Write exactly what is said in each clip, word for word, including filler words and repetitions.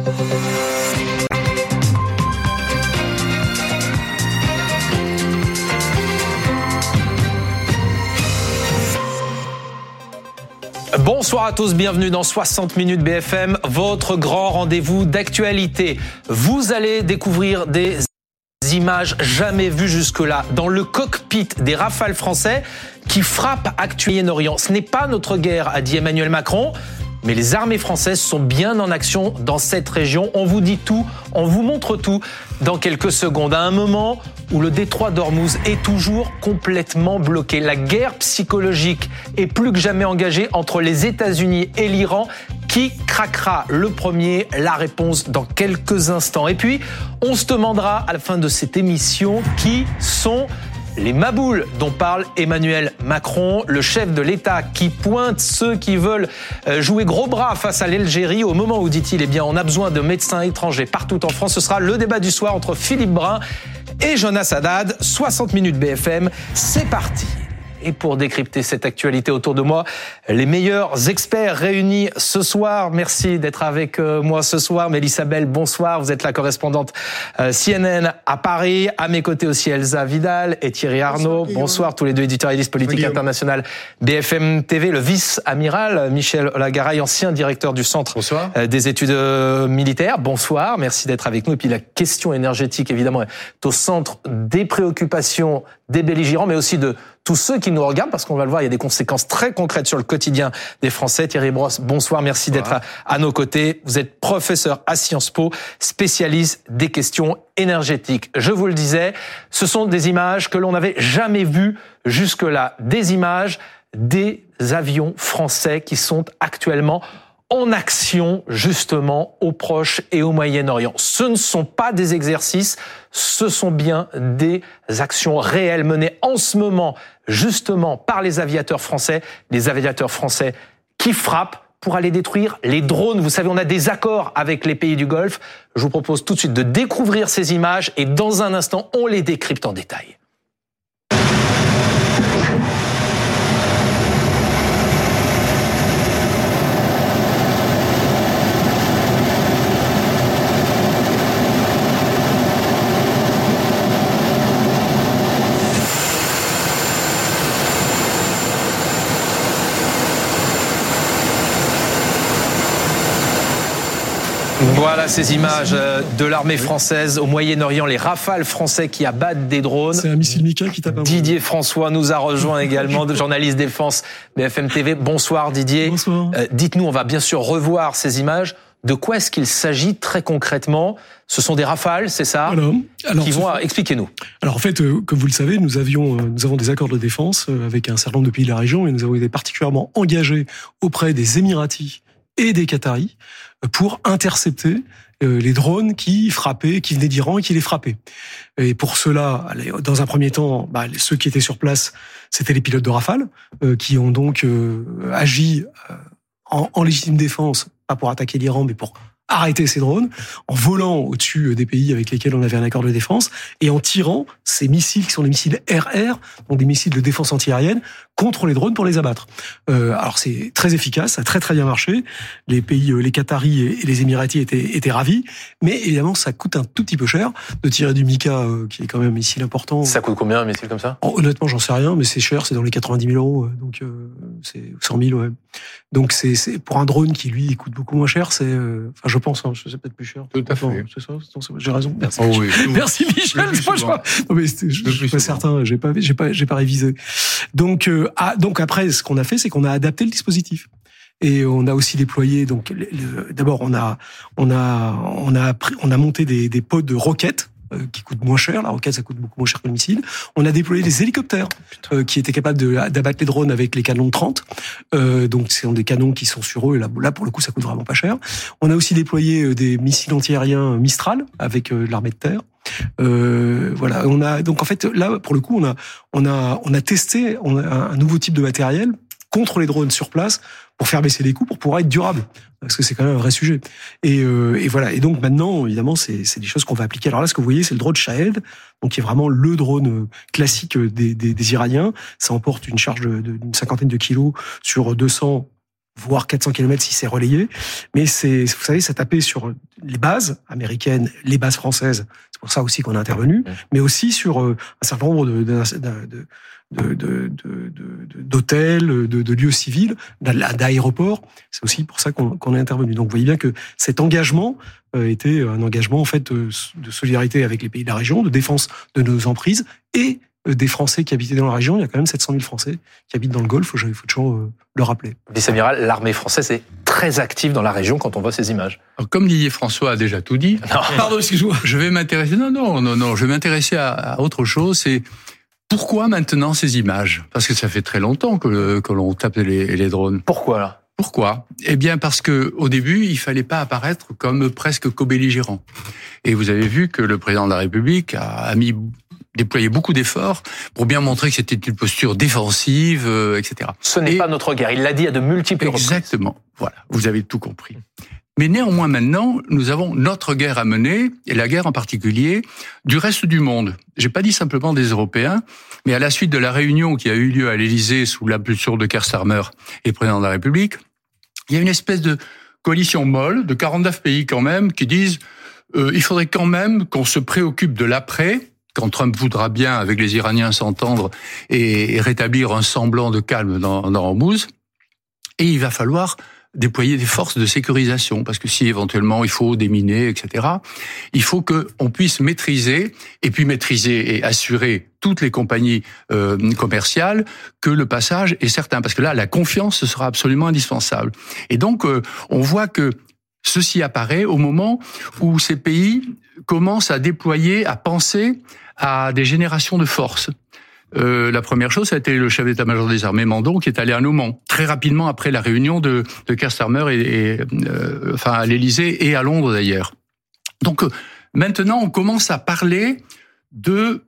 Bonsoir à tous, bienvenue dans soixante minutes B F M, votre grand rendez-vous d'actualité. Vous allez découvrir des images jamais vues jusque-là dans le cockpit des Rafales français qui frappent actuellement Moyen-Orient. Ce n'est pas notre guerre, a dit Emmanuel Macron, mais les armées françaises sont bien en action dans cette région. On vous dit tout, on vous montre tout dans quelques secondes. À un moment où le détroit d'Ormuz est toujours complètement bloqué. La guerre psychologique est plus que jamais engagée entre les États-Unis et l'Iran. Qui craquera le premier? La réponse dans quelques instants. Et puis, on se demandera à la fin de cette émission qui sont les maboules dont parle Emmanuel Macron, le chef de l'État qui pointe ceux qui veulent jouer gros bras face à l'Algérie au moment où, dit-il, eh bien, on a besoin de médecins étrangers partout en France. Ce sera le débat du soir entre Philippe Brun et Jonas Haddad. soixante minutes B F M, c'est parti. Et pour décrypter cette actualité autour de moi, les meilleurs experts réunis ce soir. Merci d'être avec moi ce soir. Mélissa Bell, bonsoir. Vous êtes la correspondante C N N à Paris. À mes côtés aussi Elsa Vidal et Thierry Arnaud. Bonsoir, bonsoir tous les deux éditorialistes politiques internationaux B F M T V. Le vice-amiral Michel Olagaray, ancien directeur du Centre bonsoir. des études militaires. Bonsoir, merci d'être avec nous. Et puis la question énergétique, évidemment, est au centre des préoccupations des belligérants, mais aussi de tous ceux qui nous regardent, parce qu'on va le voir, il y a des conséquences très concrètes sur le quotidien des Français. Thierry Brosse, bonsoir, merci bonsoir. d'être à, à nos côtés. Vous êtes professeur à Sciences Po, spécialiste des questions énergétiques. Je vous le disais, ce sont des images que l'on n'avait jamais vues jusque-là. Des images des avions français qui sont actuellement en action, justement, au Proche et au Moyen-Orient. Ce ne sont pas des exercices, ce sont bien des actions réelles menées en ce moment, justement, par les aviateurs français, les aviateurs français qui frappent pour aller détruire les drones. Vous savez, on a des accords avec les pays du Golfe. Je vous propose tout de suite de découvrir ces images et dans un instant, on les décrypte en détail. Voilà ces images de l'armée française au Moyen-Orient, les Rafales français qui abattent des drones. C'est un missile Mika qui tape un Didier François nous a rejoint également, journaliste défense B F M T V. Bonsoir Didier. Bonsoir. Euh, dites-nous, on va bien sûr revoir ces images. De quoi est-ce qu'il s'agit très concrètement? Ce sont des Rafales, c'est ça? Alors, alors qui vont à... Expliquez-nous. Alors en fait, euh, comme vous le savez, nous avions, euh, nous avons des accords de défense euh, avec un certain nombre de pays de la région et nous avons été particulièrement engagés auprès des Émiratis et des Qataris pour intercepter les drones qui frappaient, qui venaient d'Iran et qui les frappaient. Et pour cela, dans un premier temps, bah, ceux qui étaient sur place, c'était les pilotes de Rafale, euh, qui ont donc euh, agi euh, en, en légitime défense, pas pour attaquer l'Iran, mais pour arrêter ces drones, en volant au-dessus des pays avec lesquels on avait un accord de défense, et en tirant ces missiles qui sont des missiles R R, donc des missiles de défense antiaérienne, contre les drones pour les abattre. Euh, alors c'est très efficace, ça a très très bien marché. Les pays, les Qataris et les Émiratis étaient, étaient ravis, mais évidemment ça coûte un tout petit peu cher de tirer du Mika, euh, qui est quand même un missile important. Ça coûte combien un missile comme ça? Oh, honnêtement, j'en sais rien, mais c'est cher, c'est dans les quatre-vingt-dix mille euros, donc euh, c'est cent mille, ouais. Donc c'est, c'est pour un drone qui lui coûte beaucoup moins cher, c'est, euh, enfin je pense, hein, c'est peut-être plus cher. Tout à fait. Non, c'est ça, c'est, j'ai raison. Merci. Oh oui, Merci Michel. Moi, je, non mais je, je suis pas certain, j'ai pas, j'ai pas, j'ai pas révisé. Donc, euh, ah, donc après, ce qu'on a fait, c'est qu'on a adapté le dispositif. Et on a aussi déployé, donc, le, le, d'abord, on a, on a, on a, on a monté des, des pods de roquettes, euh, qui coûtent moins cher. La roquette, ça coûte beaucoup moins cher que le missile. On a déployé des hélicoptères, euh, qui étaient capables de, d'abattre les drones avec les canons de trente. Euh, donc, ce sont des canons qui sont sur eux. Et là, là, pour le coup, ça coûte vraiment pas cher. On a aussi déployé des missiles antiaériens Mistral avec euh, l'armée de terre. Euh, voilà, on a donc en fait là pour le coup on a on a on a testé on a un nouveau type de matériel contre les drones sur place pour faire baisser les coûts, pour pouvoir être durable, parce que c'est quand même un vrai sujet. Et, euh, et voilà. Et donc maintenant, évidemment, c'est, c'est des choses qu'on va appliquer. Alors là, ce que vous voyez, c'est le drone Shahed, donc qui est vraiment le drone classique des, des, des Iraniens. Ça emporte une charge de, de, d'une cinquantaine de kilos sur deux cent voire quatre cents kilomètres si c'est relayé. Mais c'est, vous savez, ça tapait sur les bases américaines, les bases françaises. C'est pour ça aussi qu'on a intervenu, mais aussi sur un certain nombre de, de, de De, de, de, de, d'hôtels, de, de lieux civils, d'aéroports. C'est aussi pour ça qu'on, qu'on est intervenu. Donc, vous voyez bien que cet engagement était un engagement en fait de, de solidarité avec les pays de la région, de défense de nos emprises et des Français qui habitaient dans la région. Il y a quand même sept cent mille Français qui habitent dans le Golfe. Il faut toujours le rappeler. Vice-amiral, l'armée française est très active dans la région quand on voit ces images. Alors, comme Didier François a déjà tout dit, non. Pardon, excuse-moi. Je vais m'intéresser. Non, non, non, non. Je vais m'intéresser à, à autre chose. C'est pourquoi maintenant ces images ? Parce que ça fait très longtemps que, que l'on tape les, les drones. Pourquoi là ? Pourquoi ? Eh bien parce que au début, il fallait pas apparaître comme presque co-belligérant. Et vous avez vu que le président de la République a, a mis déployé beaucoup d'efforts pour bien montrer que c'était une posture défensive, euh, et cetera. Ce n'est Et pas notre guerre. Il l'a dit à de multiples reprises. Exactement. Voilà. Vous avez tout compris. Mais néanmoins, maintenant, nous avons notre guerre à mener, et la guerre en particulier, du reste du monde. J'ai pas dit simplement des Européens, mais à la suite de la réunion qui a eu lieu à l'Élysée sous l'impulsion de Keir Starmer et président de la République, il y a une espèce de coalition molle de quarante-neuf pays quand même qui disent euh, il faudrait quand même qu'on se préoccupe de l'après, quand Trump voudra bien, avec les Iraniens, s'entendre et, et rétablir un semblant de calme dans, dans Hormuz, et il va falloir déployer des forces de sécurisation, parce que si éventuellement il faut déminer, et cetera, il faut que on puisse maîtriser, et puis maîtriser et assurer toutes les compagnies euh, commerciales que le passage est certain, parce que là, la confiance sera absolument indispensable. Et donc, euh, on voit que ceci apparaît au moment où ces pays commencent à déployer, à penser à des générations de forces. Euh, la première chose, ça a été le chef d'état-major des armées, Mandon, qui est allé à Noman très rapidement après la réunion de, de Keir Starmer et, et euh, enfin à l'Élysée et à Londres d'ailleurs. Donc euh, maintenant, on commence à parler de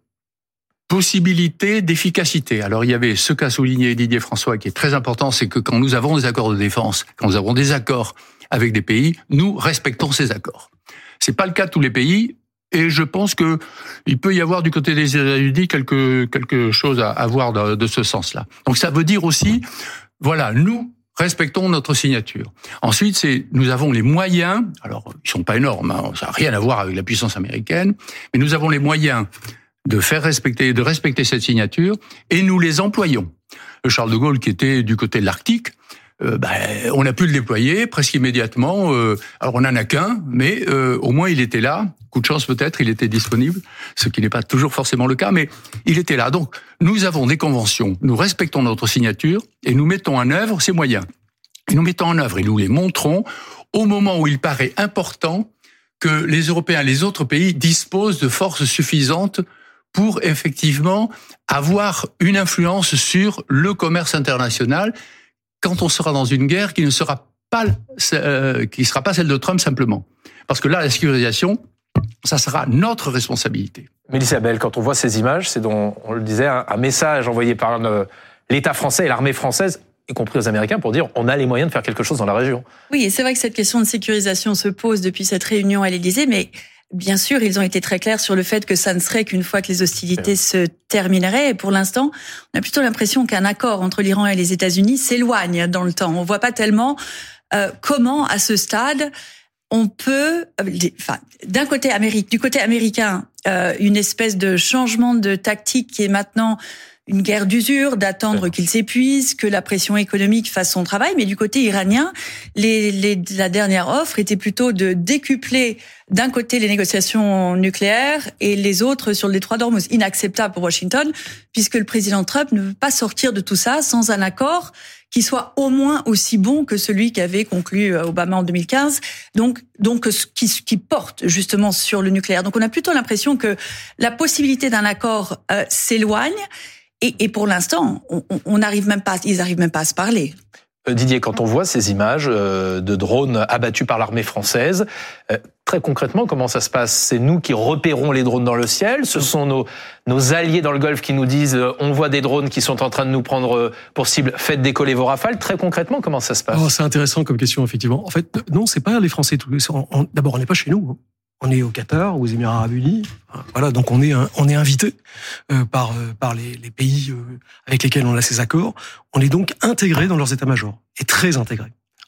possibilités d'efficacité. Alors il y avait ce qu'a souligné Didier François, qui est très important, c'est que quand nous avons des accords de défense, quand nous avons des accords avec des pays, nous respectons ces accords. C'est pas le cas de tous les pays. Et je pense que il peut y avoir du côté des États-Unis quelque quelque chose à, à voir de, de ce sens-là. Donc ça veut dire aussi, voilà, nous respectons notre signature. Ensuite, c'est nous avons les moyens. Alors ils sont pas énormes, hein, ça n'a rien à voir avec la puissance américaine, mais nous avons les moyens de faire respecter, de respecter cette signature, et nous les employons. Le Charles de Gaulle, qui était du côté de l'Arctique, Euh, ben, on a pu le déployer presque immédiatement. Euh, alors on n'en a qu'un, mais euh, au moins il était là. Coup de chance peut-être, il était disponible, ce qui n'est pas toujours forcément le cas, mais il était là. Donc nous avons des conventions, nous respectons notre signature et nous mettons en œuvre ces moyens. Et nous mettons en œuvre et nous les montrons au moment où il paraît important que les Européens, les autres pays disposent de forces suffisantes pour effectivement avoir une influence sur le commerce international, quand on sera dans une guerre qui ne sera pas, euh, qui sera pas celle de Trump simplement. Parce que là, la sécurisation, ça sera notre responsabilité. Mélissa Bell, quand on voit ces images, c'est dont on le disait, un, un message envoyé par le, l'État français et l'armée française, y compris aux Américains, pour dire on a les moyens de faire quelque chose dans la région. Oui, et c'est vrai que cette question de sécurisation se pose depuis cette réunion à l'Élysée, mais bien sûr, ils ont été très clairs sur le fait que ça ne serait qu'une fois que les hostilités se termineraient. Et pour l'instant, on a plutôt l'impression qu'un accord entre l'Iran et les États-Unis s'éloigne dans le temps. On voit pas tellement euh, comment, à ce stade, on peut, euh, enfin, d'un côté Amérique, du côté américain, euh, une espèce de changement de tactique qui est maintenant une guerre d'usure, d'attendre qu'il s'épuise, que la pression économique fasse son travail. Mais du côté iranien, les, les, la dernière offre était plutôt de décupler d'un côté les négociations nucléaires et les autres sur le détroit d'Ormuz. Inacceptable pour Washington, puisque le président Trump ne veut pas sortir de tout ça sans un accord qui soit au moins aussi bon que celui qu'avait conclu Obama en deux mille quinze. Donc, donc qui, qui porte justement sur le nucléaire. Donc, on a plutôt l'impression que la possibilité d'un accord euh, s'éloigne. Et, et pour l'instant, on n'arrive même pas, ils n'arrivent même pas à se parler. Didier, quand on voit ces images de drones abattus par l'armée française, très concrètement, comment ça se passe ? C'est nous qui repérons les drones dans le ciel ? Ce sont nos, nos alliés dans le Golfe qui nous disent « on voit des drones qui sont en train de nous prendre pour cible, faites décoller vos rafales ». Très concrètement, comment ça se passe ? Oh, c'est intéressant comme question, effectivement. En fait, non, c'est pas les Français. D'abord, on n'est pas chez nous. On est au Qatar, aux Émirats Arabes Unis. Voilà, donc on est un, on est invité euh, par euh, par les, les pays euh, avec lesquels on a ces accords. On est donc intégré dans leurs états-majors et très intégré.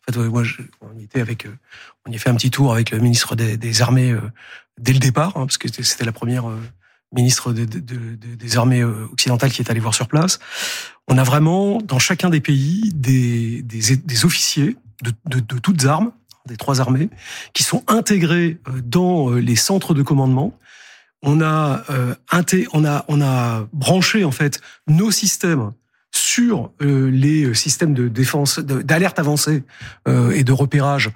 En fait, moi, je, on y était avec, on y a fait un petit tour avec le ministre des, des Armées euh, dès le départ, hein, parce que c'était la première euh, ministre de, de, de, des Armées occidentales qui est allée voir sur place. On a vraiment, dans chacun des pays, des, des, des officiers de, de, de toutes armes, des trois armées, qui sont intégrés dans les centres de commandement. On a, euh, inté- on a, on a branché en fait nos systèmes sur euh, les systèmes de défense, de, d'alerte avancée euh, et de repérage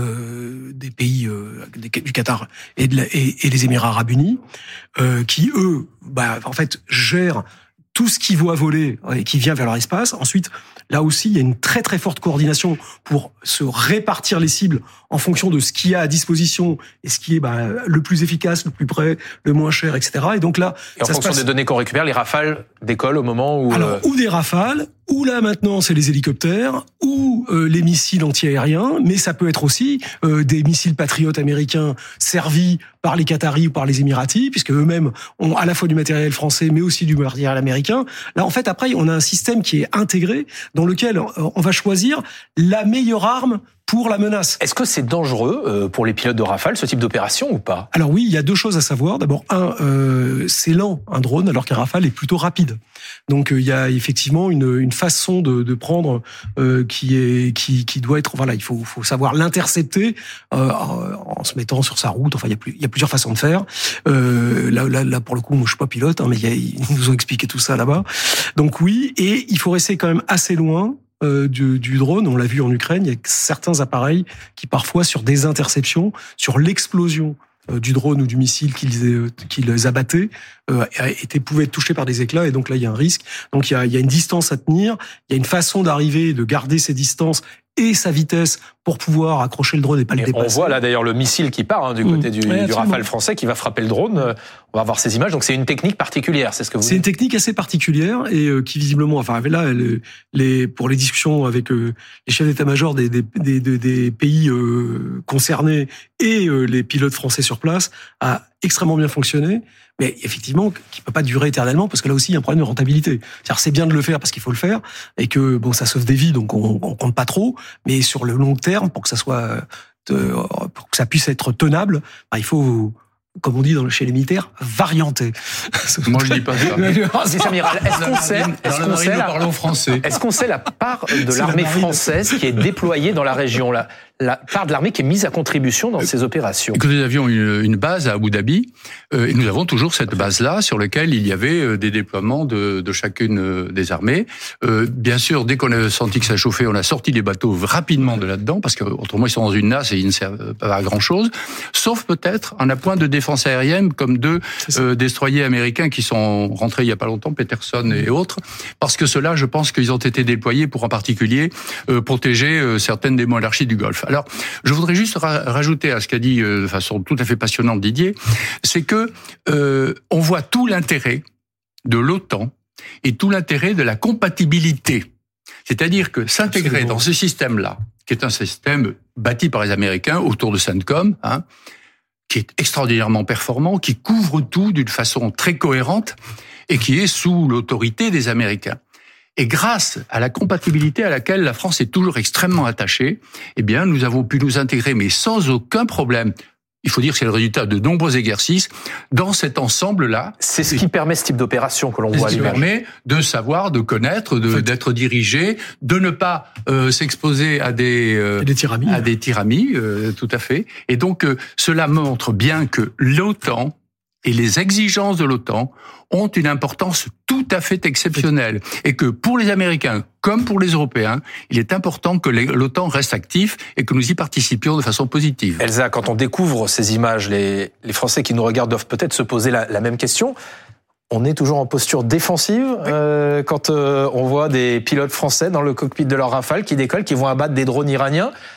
euh, des pays euh, du Qatar et, de la, et, et des Émirats Arabes Unis, euh, qui eux, bah, en fait, gèrent tout ce qui voit voler et qui vient vers leur espace. Ensuite, là aussi, il y a une très très forte coordination pour se répartir les cibles en fonction de ce qu'il y a à disposition et ce qui est bah, le plus efficace, le plus près, le moins cher, et cetera. Et donc là, et en ça fonction se passe... des données qu'on récupère, les rafales décollent au moment où... Alors, euh... ou des rafales, ou là maintenant c'est les hélicoptères, ou euh, les missiles antiaériens, mais ça peut être aussi euh, des missiles patriotes américains servis par les Qataris ou par les Émiratis, puisque eux-mêmes ont à la fois du matériel français, mais aussi du matériel américain. Là, en fait, après, on a un système qui est intégré, dans lequel on va choisir la meilleure arme pour la menace. Est-ce que c'est dangereux pour les pilotes de Rafale, ce type d'opération, ou pas? Alors oui, il y a deux choses à savoir. D'abord, un, euh, c'est lent, un drone, alors qu'un Rafale est plutôt rapide. Donc euh, il y a effectivement une, une façon de, de prendre euh, qui est qui, qui doit être voilà, il faut, faut savoir l'intercepter euh, en se mettant sur sa route. Enfin, il y a, plus, il y a plusieurs façons de faire. Euh, là, là, là, pour le coup, moi, je suis pas pilote, hein, mais il y a, ils nous ont expliqué tout ça là-bas. Donc oui, et il faut rester quand même assez loin. Euh, du, du drone, on l'a vu en Ukraine, il y a certains appareils qui parfois sur des interceptions, sur l'explosion euh, du drone ou du missile qu'ils euh, qu'ils abattaient, euh, étaient, pouvaient être touchés par des éclats, et donc là il y a un risque. Donc il y a, il y a une distance à tenir, il y a une façon d'arriver, de garder ces distances et sa vitesse pour pouvoir accrocher le drone et pas le et dépasser. On voit là d'ailleurs le missile qui part hein, du côté mmh. du, ouais, du Rafale français qui va frapper le drone. On va voir ces images. Donc c'est une technique particulière, c'est ce que vous. C'est une technique assez particulière et euh, qui visiblement, enfin là, les, les pour les discussions avec euh, les chefs d'état-major des, des, des, des, des pays euh, concernés et euh, les pilotes français sur place, a extrêmement bien fonctionné. Mais effectivement, qui peut pas durer éternellement, parce que là aussi, il y a un problème de rentabilité. C'est-à-dire, c'est bien de le faire parce qu'il faut le faire, et que bon, ça sauve des vies, donc on, on compte pas trop. Mais sur le long terme, pour que ça soit, de, pour que ça puisse être tenable, bah, il faut, comme on dit dans, chez les militaires, varianter. Moi, je dis pas ça. Est-ce amiral, est-ce qu'on sait, est-ce qu'on sait la, parlons français. Est-ce qu'on sait la part de l'armée française qui est déployée dans la région là? La part de l'armée qui est mise à contribution dans ces opérations. Que nous avions une, une base à Abu Dhabi, euh, et nous avons toujours cette base-là sur laquelle il y avait euh, des déploiements de, de chacune euh, des armées. Euh, bien sûr, dès qu'on a senti que ça chauffait, on a sorti les bateaux rapidement de là-dedans, parce que autrement ils sont dans une nasse et ils ne servent pas à grand-chose, sauf peut-être un appoint de défense aérienne comme deux euh, destroyers américains qui sont rentrés il y a pas longtemps, Peterson et autres, parce que ceux-là, je pense qu'ils ont été déployés pour en particulier euh, protéger euh, certaines des monarchies du Golfe. Alors, je voudrais juste ra- rajouter à ce qu'a dit euh, de façon tout à fait passionnante Didier, c'est que euh, on voit tout l'intérêt de l'OTAN et tout l'intérêt de la compatibilité. C'est-à-dire que s'intégrer Absolument. Dans ce système-là, qui est un système bâti par les Américains autour de CENTCOM, hein, qui est extraordinairement performant, qui couvre tout d'une façon très cohérente et qui est sous l'autorité des Américains. Et grâce à la compatibilité à laquelle la France est toujours extrêmement attachée, eh bien, nous avons pu nous intégrer, mais sans aucun problème. Il faut dire que c'est le résultat de nombreux exercices dans cet ensemble-là. C'est ce qui permet ce type d'opération que l'on voit à l'image. Ce qui permet de savoir, de connaître, de, en fait, d'être dirigé, de ne pas euh, s'exposer à des euh, des tiramis, à des tiramis, euh, tout à fait. Et donc, euh, cela montre bien que l'OTAN et les exigences de l'OTAN ont une importance tout à fait exceptionnelle. Et que pour les Américains, comme pour les Européens, il est important que l'OTAN reste actif et que nous y participions de façon positive. Elsa, quand on découvre ces images, les, les Français qui nous regardent doivent peut-être se poser la, la même question. On est toujours en posture défensive oui. euh, quand euh, on voit des pilotes français dans le cockpit de leur Rafale qui décollent, qui vont abattre des drones iraniens.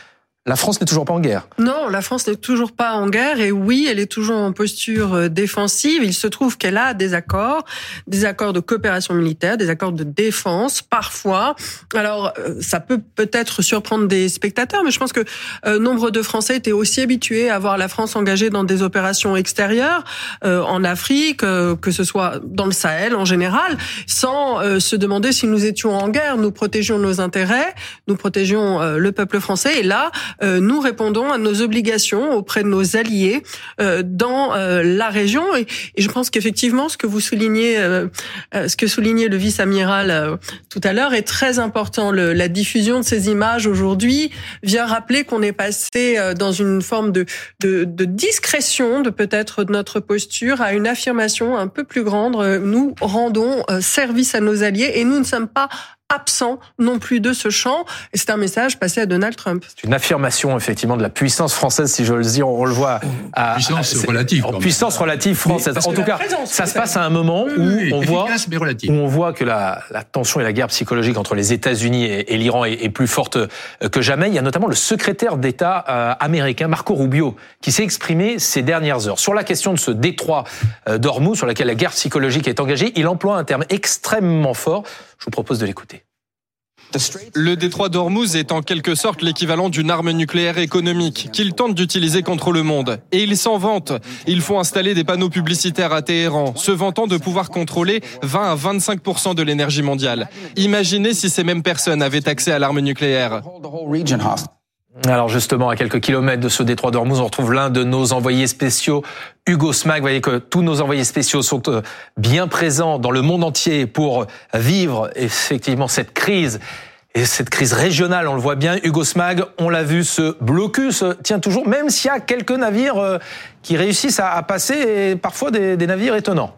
La France n'est toujours pas en guerre. Non, la France n'est toujours pas en guerre et oui, elle est toujours en posture défensive. Il se trouve qu'elle a des accords, des accords de coopération militaire, des accords de défense, parfois. Alors, ça peut peut-être surprendre des spectateurs, mais je pense que euh, nombre de Français étaient aussi habitués à voir la France engagée dans des opérations extérieures, euh, en Afrique, euh, que ce soit dans le Sahel en général, sans euh, se demander si nous étions en guerre. Nous protégions nos intérêts, nous protégions euh, le peuple français et là, Euh, nous répondons à nos obligations auprès de nos alliés euh, dans euh, la région et, et je pense qu'effectivement ce que vous soulignez, euh, euh, ce que soulignait le vice-amiral euh, tout à l'heure est très important. Le, la diffusion de ces images aujourd'hui vient rappeler qu'on est passé euh, dans une forme de, de, de discrétion de peut-être de notre posture à une affirmation un peu plus grande. Nous rendons euh, service à nos alliés et nous ne sommes pas absent non plus de ce champ. Et c'est un message passé à Donald Trump. C'est une affirmation, effectivement, de la puissance française, si je le dis. On le voit à... Puissance à, relative. En puissance relative française. En tout cas, ça se passe à un moment où, oui, on, voit, où on voit que la, la tension et la guerre psychologique entre les États-Unis et, et l'Iran est, est plus forte que jamais. Il y a notamment le secrétaire d'État euh, américain, Marco Rubio, qui s'est exprimé ces dernières heures. Sur la question de ce détroit euh, d'Ormuz, sur laquelle la guerre psychologique est engagée, il emploie un terme extrêmement fort. Je vous propose de l'écouter. Le détroit d'Ormuz est en quelque sorte l'équivalent d'une arme nucléaire économique qu'ils tentent d'utiliser contre le monde. Et ils s'en vantent. Ils font installer des panneaux publicitaires à Téhéran, se vantant de pouvoir contrôler vingt à vingt-cinq pour cent de l'énergie mondiale. Imaginez si ces mêmes personnes avaient accès à l'arme nucléaire. Alors justement, à quelques kilomètres de ce détroit d'Ormuz, on retrouve l'un de nos envoyés spéciaux, Hugo Smag. Vous voyez que tous nos envoyés spéciaux sont bien présents dans le monde entier pour vivre effectivement cette crise. Et cette crise régionale, on le voit bien. Hugo Smag, on l'a vu, ce blocus tient toujours, même s'il y a quelques navires qui réussissent à passer, et parfois des, des navires étonnants.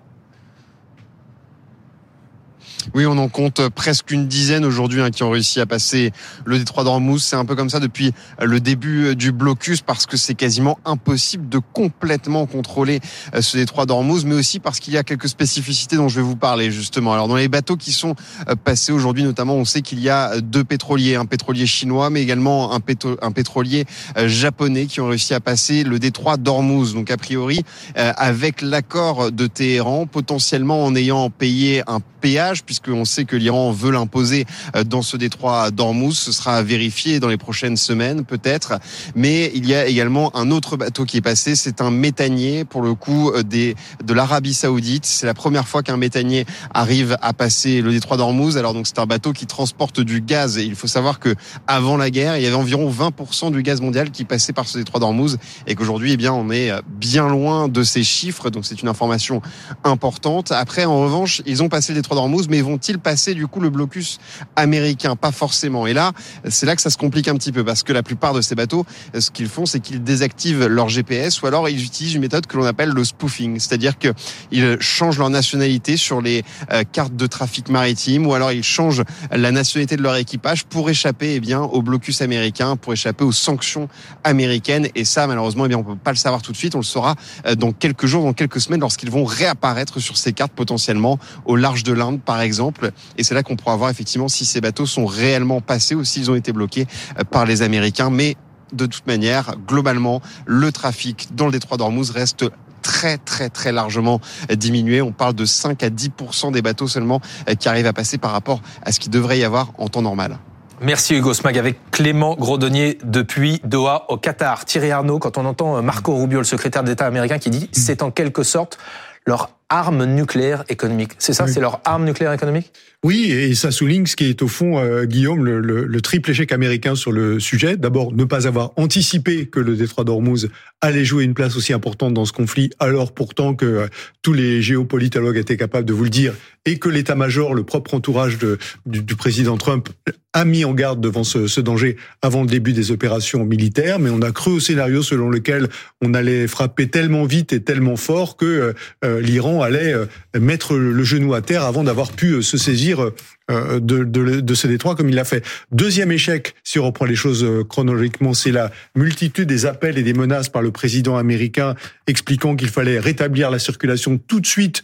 Oui, on en compte presque une dizaine aujourd'hui hein, qui ont réussi à passer le détroit d'Ormuz. C'est un peu comme ça depuis le début du blocus parce que c'est quasiment impossible de complètement contrôler ce détroit d'Ormuz, mais aussi parce qu'il y a quelques spécificités dont je vais vous parler justement. Alors dans les bateaux qui sont passés aujourd'hui, notamment, on sait qu'il y a deux pétroliers, un pétrolier chinois, mais également un, péto- un pétrolier japonais qui ont réussi à passer le détroit d'Ormuz. Donc a priori, avec l'accord de Téhéran, potentiellement en ayant payé un péage, puisqu'on sait que l'Iran veut l'imposer dans ce détroit d'Ormuz. Ce sera vérifié dans les prochaines semaines, peut-être. Mais il y a également un autre bateau qui est passé. C'est un méthanier, pour le coup, des, de l'Arabie Saoudite. C'est la première fois qu'un méthanier arrive à passer le détroit d'Ormuz. Alors, donc, c'est un bateau qui transporte du gaz. Et il faut savoir que avant la guerre, il y avait environ vingt pour cent du gaz mondial qui passait par ce détroit d'Ormuz. Et qu'aujourd'hui, eh bien, on est bien loin de ces chiffres. Donc, c'est une information importante. Après, en revanche, ils ont passé le détroit d'Ormuz, mais vont-ils passer du coup le blocus américain? Pas forcément. Et là, c'est là que ça se complique un petit peu parce que la plupart de ces bateaux, ce qu'ils font, c'est qu'ils désactivent leur G P S ou alors ils utilisent une méthode que l'on appelle le spoofing, c'est-à-dire qu'ils changent leur nationalité sur les euh, cartes de trafic maritime ou alors ils changent la nationalité de leur équipage pour échapper eh bien au blocus américain, pour échapper aux sanctions américaines. Et ça, malheureusement, eh bien on peut pas le savoir tout de suite. On le saura euh, dans quelques jours, dans quelques semaines, lorsqu'ils vont réapparaître sur ces cartes potentiellement au large de l'Inde, par exemple. Et c'est là qu'on pourra voir effectivement si ces bateaux sont réellement passés ou s'ils ont été bloqués par les Américains. Mais de toute manière, globalement, le trafic dans le détroit d'Ormuz reste très très très largement diminué. On parle de cinq à dix pour cent des bateaux seulement qui arrivent à passer par rapport à ce qu'il devrait y avoir en temps normal. Merci Hugo Smag avec Clément Grodonnier depuis Doha au Qatar. Thierry Arnaud, quand on entend Marco Rubio, le secrétaire d'État américain, qui dit c'est en quelque sorte leur arme nucléaire économique. C'est ça, oui. C'est leur arme nucléaire économique ? Oui, et ça souligne ce qui est au fond, euh, Guillaume, le, le, le triple échec américain sur le sujet. D'abord, ne pas avoir anticipé que le détroit d'Ormuz allait jouer une place aussi importante dans ce conflit, alors pourtant que euh, tous les géopolitologues étaient capables de vous le dire, et que l'état-major, le propre entourage de, du, du président Trump, a mis en garde devant ce, ce danger avant le début des opérations militaires. Mais on a cru au scénario selon lequel on allait frapper tellement vite et tellement fort que euh, l'Iran allait euh, mettre le genou à terre avant d'avoir pu euh, se saisir De, de, de ce détroit comme il l'a fait. Deuxième échec, si on reprend les choses chronologiquement, c'est la multitude des appels et des menaces par le président américain expliquant qu'il fallait rétablir la circulation tout de suite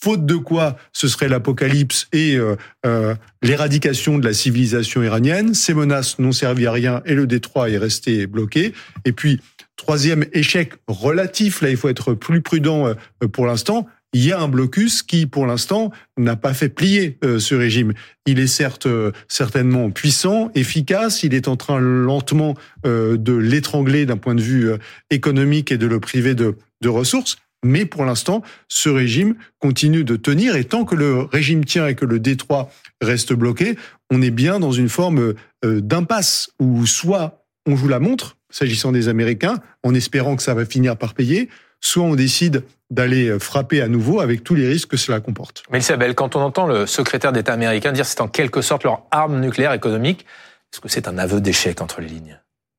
faute de quoi ce serait l'apocalypse et euh, euh, l'éradication de la civilisation iranienne. Ces menaces n'ont servi à rien et le détroit est resté bloqué. Et puis, troisième échec relatif, là il faut être plus prudent euh, pour l'instant, il y a un blocus qui, pour l'instant, n'a pas fait plier euh, ce régime. Il est certes euh, certainement puissant, efficace, il est en train lentement euh, de l'étrangler d'un point de vue euh, économique et de le priver de, de ressources, mais pour l'instant, ce régime continue de tenir, et tant que le régime tient et que le détroit reste bloqué, on est bien dans une forme euh, d'impasse, où soit on joue la montre, s'agissant des Américains, en espérant que ça va finir par payer, soit on décide d'aller frapper à nouveau avec tous les risques que cela comporte. Mélissa Bell, quand on entend le secrétaire d'État américain dire que c'est en quelque sorte leur arme nucléaire économique, est-ce que c'est un aveu d'échec entre les lignes ?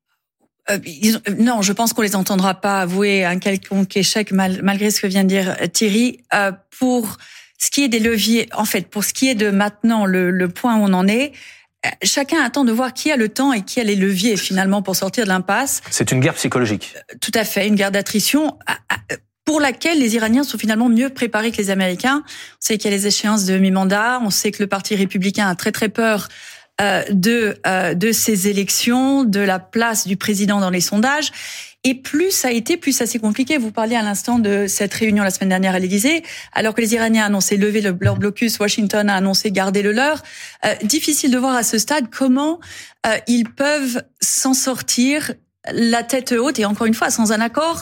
Euh, ils, non, je pense qu'on les entendra pas avouer un quelconque échec mal, malgré ce que vient de dire Thierry. Euh, pour ce qui est des leviers, en fait, pour ce qui est de maintenant le, le point où on en est, chacun attend de voir qui a le temps et qui a les leviers finalement pour sortir de l'impasse. C'est une guerre psychologique. Tout à fait, une guerre d'attrition pour laquelle les Iraniens sont finalement mieux préparés que les Américains. On sait qu'il y a les échéances de mi-mandat, on sait que le Parti républicain a très très peur euh, de euh, de ces élections, de la place du président dans les sondages. Et plus ça a été, plus ça s'est compliqué. Vous parliez à l'instant de cette réunion la semaine dernière à l'Élysée, alors que les Iraniens annonçaient lever le, leur blocus, Washington a annoncé garder le leur. Euh, difficile de voir à ce stade comment euh, ils peuvent s'en sortir la tête haute et encore une fois sans un accord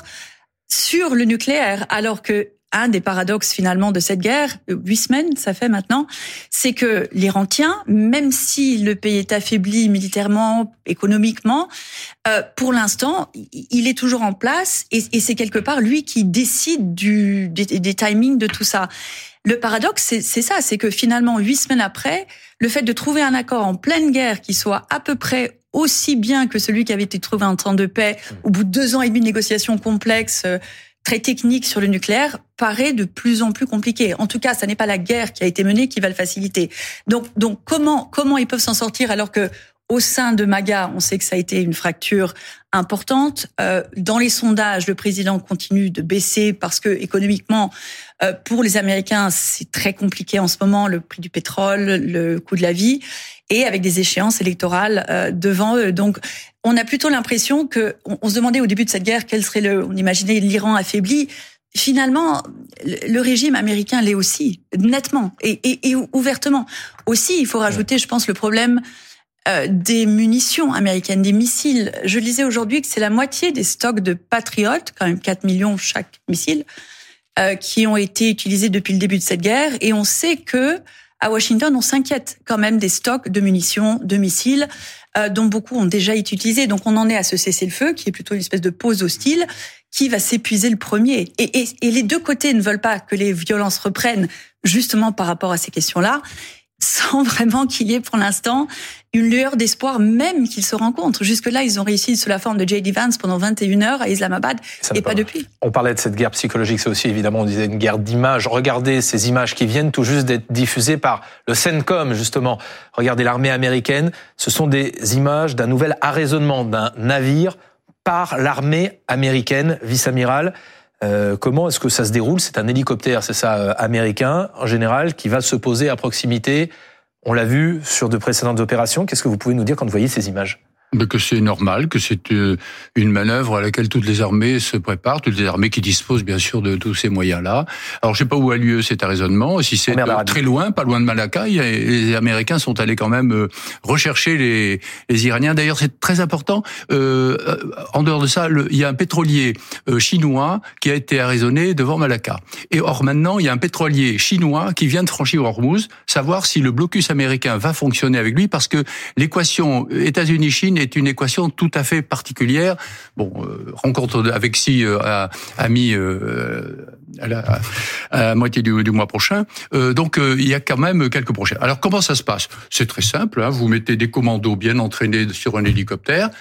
sur le nucléaire, alors que un des paradoxes finalement de cette guerre, huit semaines, ça fait maintenant, c'est que l'Iran tient, même si le pays est affaibli militairement, économiquement, euh, pour l'instant, il est toujours en place et, et c'est quelque part lui qui décide du, des, des timings de tout ça. Le paradoxe, c'est, c'est ça, c'est que finalement, huit semaines après, le fait de trouver un accord en pleine guerre qui soit à peu près aussi bien que celui qui avait été trouvé en temps de paix, au bout de deux ans et demi de négociations complexes, euh, très technique sur le nucléaire, paraît de plus en plus compliqué. En tout cas, ça n'est pas la guerre qui a été menée qui va le faciliter. Donc, donc comment comment ils peuvent s'en sortir alors que au sein de MAGA, on sait que ça a été une fracture importante. Euh, dans les sondages, le président continue de baisser parce que économiquement, euh, pour les Américains, c'est très compliqué en ce moment, le prix du pétrole, le coût de la vie, et avec des échéances électorales euh, devant eux. Donc, on a plutôt l'impression que on, on se demandait au début de cette guerre quel serait le, on imaginait l'Iran affaibli. Finalement, le régime américain l'est aussi, nettement et, et, et ouvertement. Aussi, il faut rajouter, je pense, le problème euh, des munitions américaines, des missiles. Je lisais aujourd'hui que c'est la moitié des stocks de Patriot, quand même quatre millions chaque missile, euh, qui ont été utilisés depuis le début de cette guerre. Et on sait que à Washington, on s'inquiète quand même des stocks de munitions, de missiles, euh, dont beaucoup ont déjà été utilisés. Donc on en est à ce cessez-le-feu, qui est plutôt une espèce de pause hostile, qui va s'épuiser le premier. Et, et, et les deux côtés ne veulent pas que les violences reprennent, justement par rapport à ces questions-là, sans vraiment qu'il y ait pour l'instant une lueur d'espoir, même qu'ils se rencontrent. Jusque-là, ils ont réussi sous la forme de J D Vance pendant vingt et une heures à Islamabad, et pas, pas depuis. On parlait de cette guerre psychologique, c'est aussi évidemment, on disait une guerre d'images. Regardez ces images qui viennent tout juste d'être diffusées par le CENTCOM, justement. Regardez l'armée américaine. Ce sont des images d'un nouvel arraisonnement d'un navire par l'armée américaine, vice-amiral. Euh, comment est-ce que ça se déroule ? C'est un hélicoptère, c'est ça, euh, américain, en général, qui va se poser à proximité. On l'a vu sur de précédentes opérations. Qu'est-ce que vous pouvez nous dire quand vous voyez ces images ? Que c'est normal, que c'est une manœuvre à laquelle toutes les armées se préparent, toutes les armées qui disposent bien sûr de tous ces moyens-là. Alors je sais pas où a lieu cet arraisonnement, si c'est très loin, pas loin de Malacca, les Américains sont allés quand même rechercher les, les Iraniens. D'ailleurs c'est très important, euh, en dehors de ça, le, il y a un pétrolier chinois qui a été arraisonné devant Malacca. Et or maintenant, il y a un pétrolier chinois qui vient de franchir Hormuz, savoir si le blocus américain va fonctionner avec lui, parce que l'équation États-Unis-Chine est une équation tout à fait particulière. Bon, euh, rencontre avec Xi euh, à, à mi euh, à, la, à, à la moitié du, du mois prochain. Euh, donc euh, il y a quand même quelques projets. Alors comment ça se passe ? C'est très simple. Hein, vous mettez des commandos bien entraînés sur un hélicoptère.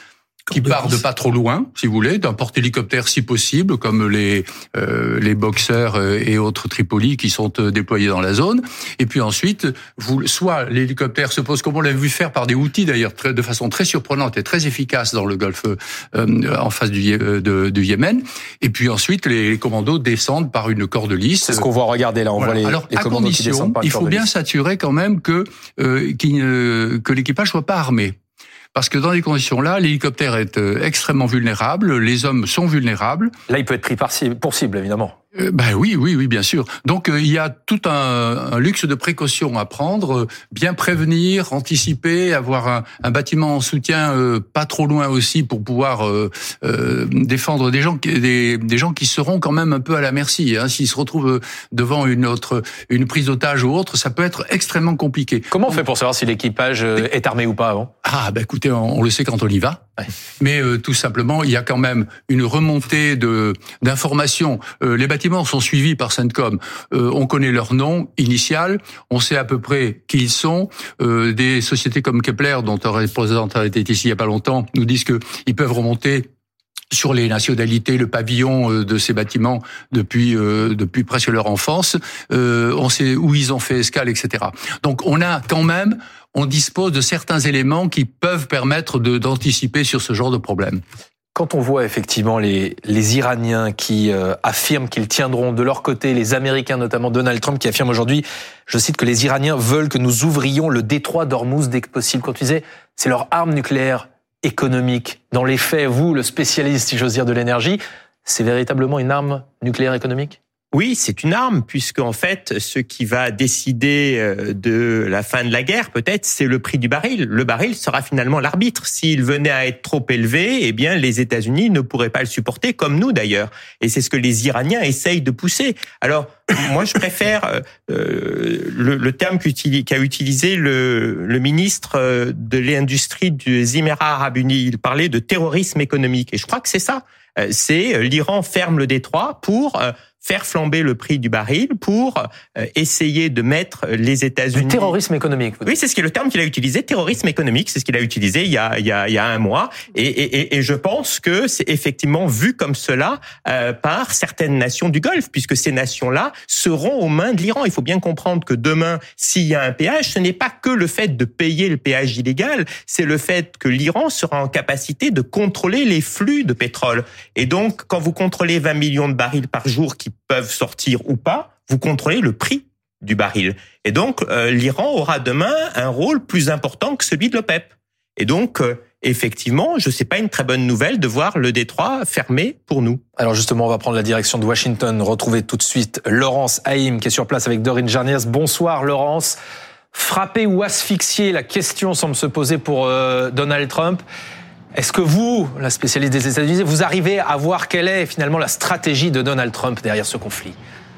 qui part de pas trop loin, si vous voulez, d'un porte-hélicoptère si possible, comme les euh, les boxeurs et autres Tripoli qui sont déployés dans la zone. Et puis ensuite, vous, soit l'hélicoptère se pose, comme on l'a vu faire par des Houthis d'ailleurs, très, de façon très surprenante et très efficace dans le Golfe, euh, en face du, de, du Yémen. Et puis ensuite, les, les commandos descendent par une corde lisse. C'est ce qu'on voit. Regardez là, on voilà. voit les, Alors, les commandos qui descendent par une il corde faut bien lisse. s'assurer quand même que euh, qu'il, euh, que l'équipage soit pas armé. Parce que dans les conditions-là, l'hélicoptère est extrêmement vulnérable, les hommes sont vulnérables. Là, il peut être pris par cible, pour cible, évidemment. Euh, ben oui, oui, oui, bien sûr. Donc euh, il y a tout un, un luxe de précautions à prendre, euh, bien prévenir, anticiper, avoir un, un bâtiment en soutien euh, pas trop loin aussi pour pouvoir euh, euh, défendre des gens, qui, des, des gens qui seront quand même un peu à la merci. Hein. S'ils se retrouvent devant une autre, une prise d'otage ou autre, ça peut être extrêmement compliqué. Comment on fait pour savoir si l'équipage est armé ou pas avant ? Ah, ben écoutez, on, on le sait quand on y va. Ouais. Mais euh, tout simplement, il y a quand même une remontée de d'informations. Euh, les bâtiments sont suivis par CENTCOM. Euh, on connaît leur nom initial, on sait à peu près qui ils sont. Euh, des sociétés comme Kepler, dont un représentant était ici il y a pas longtemps, nous disent que ils peuvent remonter sur les nationalités, le pavillon de ces bâtiments depuis euh, depuis presque leur enfance. Euh, on sait où ils ont fait escale, et cetera. Donc on a quand même, on dispose de certains éléments qui peuvent permettre de, d'anticiper sur ce genre de problème. Quand on voit effectivement les, les Iraniens qui euh, affirment qu'ils tiendront de leur côté, les Américains, notamment Donald Trump, qui affirme aujourd'hui, je cite, que les Iraniens veulent que nous ouvrions le détroit d'Ormuz dès que possible. Quand tu disais, c'est leur arme nucléaire économique. Dans les faits, vous, le spécialiste, si j'ose dire, de l'énergie, c'est véritablement une arme nucléaire économique ? Oui, c'est une arme, puisque en fait, ce qui va décider de la fin de la guerre, peut-être, c'est le prix du baril. Le baril sera finalement l'arbitre. S'il venait à être trop élevé, eh bien, les États-Unis ne pourraient pas le supporter, comme nous d'ailleurs. Et c'est ce que les Iraniens essayent de pousser. Alors, moi, je préfère euh, le, le terme qu'a utilisé le, le ministre de l'Industrie des Émirats Arabes Unis. Il parlait de terrorisme économique. Et je crois que c'est ça. C'est l'Iran ferme le détroit pour faire flamber le prix du baril, pour essayer de mettre les États-Unis... Du terrorisme économique. Oui, c'est ce qui est le terme qu'il a utilisé, terrorisme économique, c'est ce qu'il a utilisé il y a il y a il y a un mois, et et et je pense que c'est effectivement vu comme cela euh, par certaines nations du Golfe, puisque ces nations-là seront aux mains de l'Iran. Il faut bien comprendre que demain, s'il y a un péage, ce n'est pas que le fait de payer le péage illégal, c'est le fait que l'Iran sera en capacité de contrôler les flux de pétrole. Et donc, quand vous contrôlez vingt millions de barils par jour qui peuvent sortir ou pas, vous contrôlez le prix du baril. Et donc, euh, l'Iran aura demain un rôle plus important que celui de l'OPEP. Et donc, euh, effectivement, je sais pas une très bonne nouvelle de voir le détroit fermé pour nous. Alors justement, on va prendre la direction de Washington, retrouver tout de suite Laurence Haïm qui est sur place avec Dorine Jarnias. Bonsoir Laurence. Frappé ou asphyxié, la question semble se poser pour euh, Donald Trump. Est-ce que vous, la spécialiste des États-Unis, vous arrivez à voir quelle est finalement la stratégie de Donald Trump derrière ce conflit ?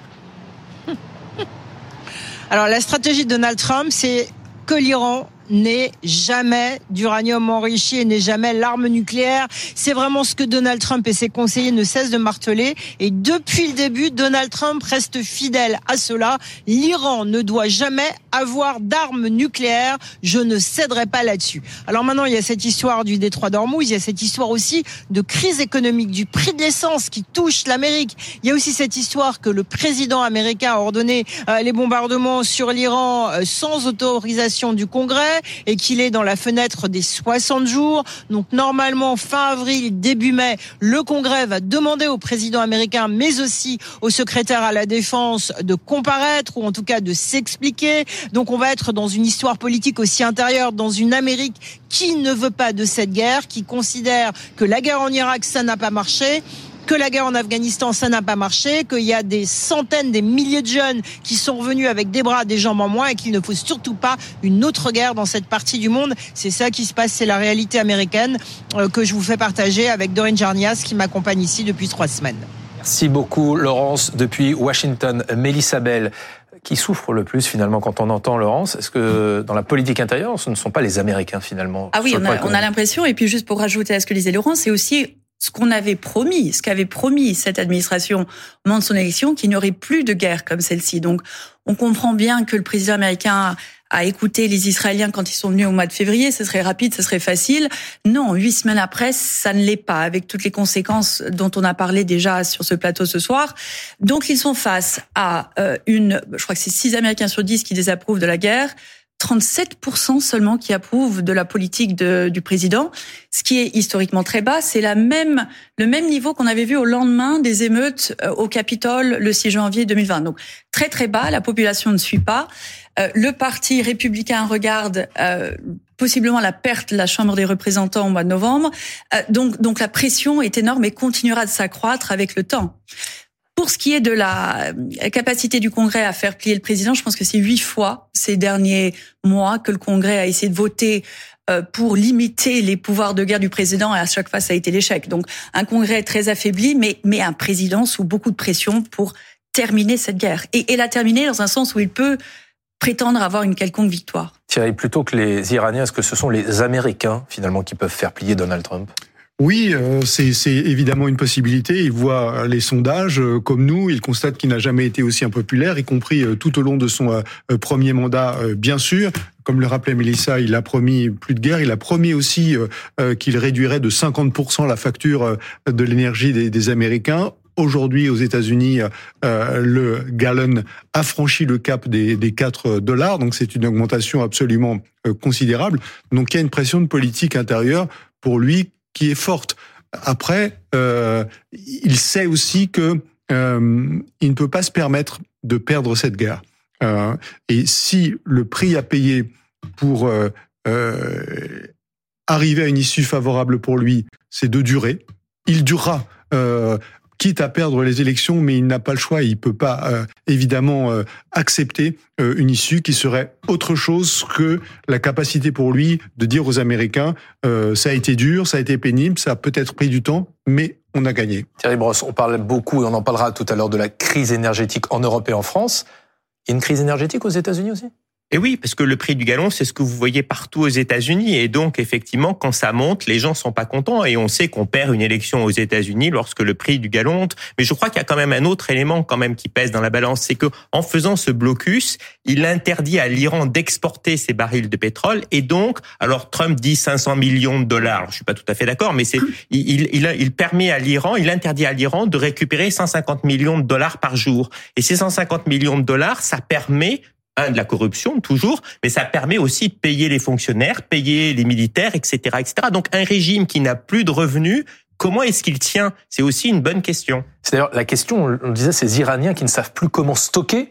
Alors la stratégie de Donald Trump, c'est que l'Iran n'est jamais d'uranium enrichi et n'est jamais l'arme nucléaire. C'est vraiment ce que Donald Trump et ses conseillers ne cessent de marteler. Et depuis le début, Donald Trump reste fidèle à cela. L'Iran ne doit jamais avoir d'armes nucléaires. Je ne céderai pas là-dessus. Alors maintenant, il y a cette histoire du détroit d'Ormuz. Il y a cette histoire aussi de crise économique, du prix de l'essence qui touche l'Amérique. Il y a aussi cette histoire que le président américain a ordonné euh, les bombardements sur l'Iran euh, sans autorisation du Congrès, et qu'il est dans la fenêtre des soixante jours. Donc normalement, fin avril, début mai, le Congrès va demander au président américain, mais aussi au secrétaire à la Défense, de comparaître, ou en tout cas de s'expliquer. Donc on va être dans une histoire politique aussi intérieure, dans une Amérique qui ne veut pas de cette guerre, qui considère que la guerre en Irak, ça n'a pas marché, que la guerre en Afghanistan, ça n'a pas marché, qu'il y a des centaines, des milliers de jeunes qui sont revenus avec des bras, des jambes en moins, et qu'il ne faut surtout pas une autre guerre dans cette partie du monde. C'est ça qui se passe, c'est la réalité américaine euh, que je vous fais partager avec Dorine Jarnias qui m'accompagne ici depuis trois semaines. Merci beaucoup Laurence. Depuis Washington, Mélissa Bell, qui souffre le plus finalement quand on entend Laurence. Est-ce que dans la politique intérieure, ce ne sont pas les Américains finalement ? Ah oui, on a, on a l'impression, et puis juste pour rajouter à ce que disait Laurence, c'est aussi ce qu'on avait promis, ce qu'avait promis cette administration au moment de son élection, qu'il n'y aurait plus de guerre comme celle-ci. Donc, on comprend bien que le président américain a écouté les Israéliens quand ils sont venus au mois de février. Ce serait rapide, ce serait facile. Non, huit semaines après, ça ne l'est pas, avec toutes les conséquences dont on a parlé déjà sur ce plateau ce soir. Donc, ils sont face à euh, une, je crois que c'est six Américains sur dix qui désapprouvent de la guerre. trente-sept pour cent seulement qui approuvent de la politique de, du président, ce qui est historiquement très bas. C'est la même, le même niveau qu'on avait vu au lendemain des émeutes au Capitole le six janvier deux mille vingt. Donc très très bas, la population ne suit pas. Euh, le parti républicain regarde euh, possiblement la perte de la Chambre des représentants au mois de novembre. Euh, donc, donc la pression est énorme et continuera de s'accroître avec le temps. Pour ce qui est de la capacité du Congrès à faire plier le président, je pense que c'est huit fois ces derniers mois que le Congrès a essayé de voter pour limiter les pouvoirs de guerre du président, et à chaque fois ça a été l'échec. Donc un Congrès très affaibli, mais mais un président sous beaucoup de pression pour terminer cette guerre et, et la terminer dans un sens où il peut prétendre avoir une quelconque victoire. Thierry, plutôt que les Iraniens, est-ce que ce sont les Américains finalement qui peuvent faire plier Donald Trump ? Oui, euh, c'est, c'est évidemment une possibilité. Il voit les sondages euh, comme nous. Il constate qu'il n'a jamais été aussi impopulaire, y compris euh, tout au long de son euh, premier mandat, euh, bien sûr. Comme le rappelait Mélissa, il a promis plus de guerre. Il a promis aussi euh, euh, qu'il réduirait de cinquante pour cent la facture euh, de l'énergie des, des Américains. Aujourd'hui, aux États-Unis, euh, le gallon a franchi le cap des, des quatre dollars. Donc, c'est une augmentation absolument euh, considérable. Donc, il y a une pression de politique intérieure pour lui qui est forte. Après, euh, il sait aussi que euh, il ne peut pas se permettre de perdre cette guerre. Euh, et si le prix à payer pour euh, euh, arriver à une issue favorable pour lui, c'est de durer, il durera. Euh, quitte à perdre les élections, mais il n'a pas le choix. Il peut pas euh, évidemment euh, accepter euh, une issue qui serait autre chose que la capacité pour lui de dire aux Américains euh, ça a été dur, ça a été pénible, ça a peut-être pris du temps, mais on a gagné. Thierry Brosse, on parle beaucoup et on en parlera tout à l'heure de la crise énergétique en Europe et en France. Il y a une crise énergétique aux États-Unis aussi ? Et oui, parce que le prix du gallon, c'est ce que vous voyez partout aux États-Unis. Et donc, effectivement, quand ça monte, les gens sont pas contents. Et on sait qu'on perd une élection aux États-Unis lorsque le prix du gallon monte. Mais je crois qu'il y a quand même un autre élément quand même qui pèse dans la balance. C'est que en faisant ce blocus, il interdit à l'Iran d'exporter ses barils de pétrole. Et donc, alors Trump dit cinq cents millions de dollars. Alors, je suis pas tout à fait d'accord, mais c'est, il, il, il, il permet à l'Iran, il interdit à l'Iran de récupérer cent cinquante millions de dollars par jour. Et ces cent cinquante millions de dollars, ça permet un, de la corruption, toujours, mais ça permet aussi de payer les fonctionnaires, payer les militaires, et cetera, et cetera. Donc, un régime qui n'a plus de revenus, comment est-ce qu'il tient ? C'est aussi une bonne question. C'est d'ailleurs la question, on disait, ces Iraniens qui ne savent plus comment stocker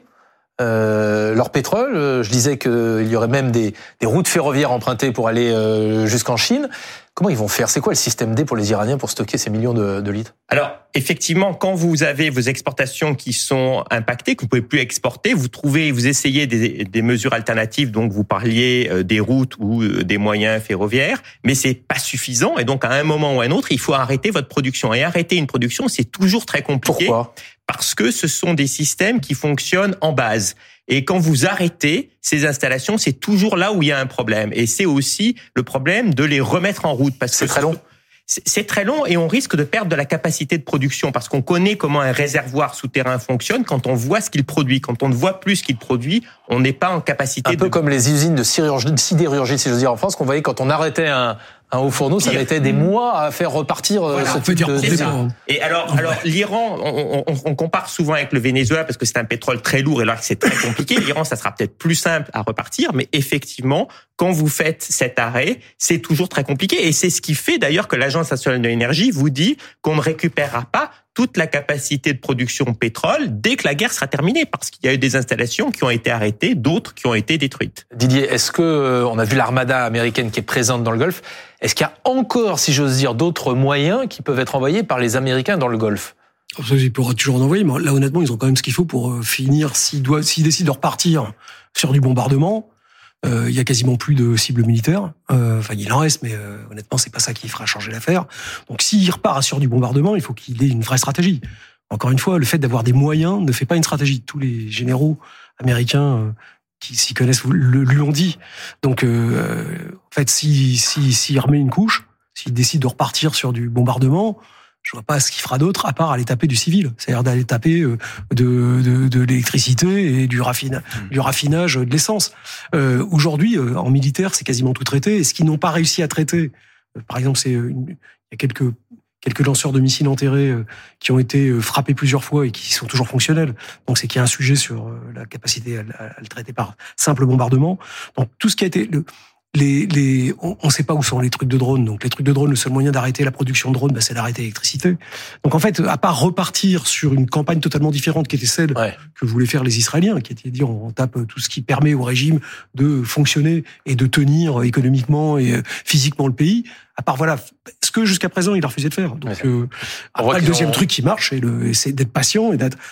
euh, leur pétrole. Je disais qu'il y aurait même des, des routes ferroviaires empruntées pour aller euh, jusqu'en Chine. Comment ils vont faire ? C'est quoi le système D pour les Iraniens pour stocker ces millions de, de litres ? Alors, effectivement, quand vous avez vos exportations qui sont impactées, que vous pouvez plus exporter, vous trouvez, vous essayez des, des mesures alternatives. Donc, vous parliez des routes ou des moyens ferroviaires, mais c'est pas suffisant. Et donc, à un moment ou à un autre, il faut arrêter votre production. Et arrêter une production, c'est toujours très compliqué. Pourquoi ? Parce que ce sont des systèmes qui fonctionnent en base. Et quand vous arrêtez ces installations, c'est toujours là où il y a un problème. Et c'est aussi le problème de les remettre en route. Parce que c'est très long. C'est très long et on risque de perdre de la capacité de production parce qu'on connaît comment un réservoir souterrain fonctionne quand on voit ce qu'il produit. Quand on ne voit plus ce qu'il produit, on n'est pas en capacité de... Un peu comme les usines de sidérurgie, si je veux dire, en France, qu'on voyait quand on arrêtait un... Un haut fourneau, ça mettait des mois à faire repartir voilà, ce type de... C'est ça. Et alors, alors l'Iran, on, on, on compare souvent avec le Venezuela parce que c'est un pétrole très lourd et là c'est très compliqué. L'Iran, ça sera peut-être plus simple à repartir, mais effectivement, quand vous faites cet arrêt, c'est toujours très compliqué. Et c'est ce qui fait d'ailleurs que l'Agence nationale de l'énergie vous dit qu'on ne récupérera pas toute la capacité de production de pétrole dès que la guerre sera terminée, parce qu'il y a eu des installations qui ont été arrêtées, d'autres qui ont été détruites. Didier, est-ce que, on a vu l'armada américaine qui est présente dans le Golfe, est-ce qu'il y a encore, si j'ose dire, d'autres moyens qui peuvent être envoyés par les Américains dans le Golfe ? Ils pourraient toujours en envoyer, mais là honnêtement, ils ont quand même ce qu'il faut pour finir. S'ils doivent, s'ils décident de repartir sur du bombardement, euh, il y a quasiment plus de cibles militaires. Euh, enfin, il en reste, mais euh, honnêtement, c'est pas ça qui fera changer l'affaire. Donc, s'il repart sur du bombardement, il faut qu'il ait une vraie stratégie. Encore une fois, le fait d'avoir des moyens ne fait pas une stratégie. Tous les généraux américains euh, qui s'y connaissent le, lui ont dit. Donc, euh, en fait, s'il si, si, si remet une couche, s'il décide de repartir sur du bombardement, je vois pas ce qu'il fera d'autre à part aller taper du civil, c'est-à-dire d'aller taper de, de, de l'électricité et du, raffine, mmh. du raffinage de l'essence. Euh, aujourd'hui, en militaire, c'est quasiment tout traité. Et ce qu'ils n'ont pas réussi à traiter, par exemple, c'est une, il y a quelques quelques lanceurs de missiles enterrés euh, qui ont été euh, frappés plusieurs fois et qui sont toujours fonctionnels. Donc c'est qu'il y a un sujet sur euh, la capacité à, à, à le traiter par simple bombardement. Donc tout ce qui a été le, les les on ne sait pas où sont les trucs de drones. Donc les trucs de drones, le seul moyen d'arrêter la production de drones, bah, c'est d'arrêter l'électricité. Donc en fait, à part repartir sur une campagne totalement différente qui était celle ouais. que voulaient faire les Israéliens, qui était de dire on tape tout ce qui permet au régime de fonctionner et de tenir économiquement et physiquement le pays. À part voilà, ce que jusqu'à présent il a refusé de faire. Donc ouais. euh, après le deuxième ont... truc qui marche, c'est, le, c'est d'être patient et, d'être,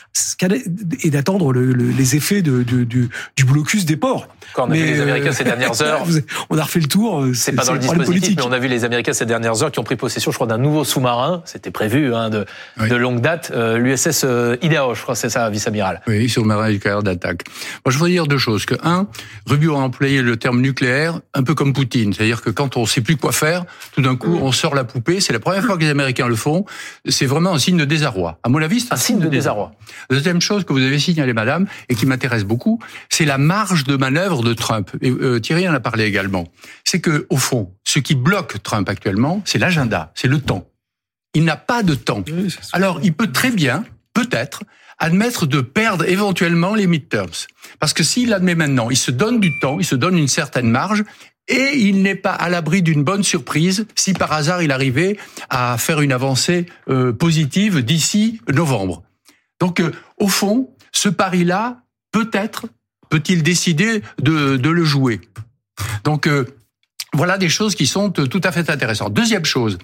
et d'attendre le, le, les effets de, de, du, du blocus des ports. Quand on a mais vu les Américains euh... ces dernières heures, on a refait le tour. C'est, c'est pas dans le dispositif, politique. Mais on a vu les Américains ces dernières heures qui ont pris possession, je crois, d'un nouveau sous-marin. C'était prévu, hein, de, oui. de longue date. Euh, L'U S S euh, Idaho, je crois, c'est ça, vice-amiral. Oui, sous-marin du carrière d'attaque. Moi, je voudrais dire deux choses. Que un, Rubio a employé le terme nucléaire, un peu comme Poutine, c'est-à-dire que quand on sait plus quoi faire, tout d'un coup, on sort la poupée. C'est la première fois que les Américains le font. C'est vraiment un signe de désarroi. À mon avis, c'est un, un signe de désarroi. La deuxième chose que vous avez signalée, madame, et qui m'intéresse beaucoup, c'est la marge de manœuvre de Trump. Et euh, Thierry en a parlé également. C'est que, au fond, ce qui bloque Trump actuellement, c'est l'agenda, c'est le temps. Il n'a pas de temps. Oui, alors, il peut très bien, peut-être, admettre de perdre éventuellement les midterms. Parce que s'il admet maintenant, il se donne du temps, il se donne une certaine marge, et il n'est pas à l'abri d'une bonne surprise si par hasard il arrivait à faire une avancée euh, positive d'ici novembre. Donc, euh, au fond, ce pari-là, peut-être, peut-il décider de, de le jouer. Donc, euh, voilà des choses qui sont tout à fait intéressantes. Deuxième chose,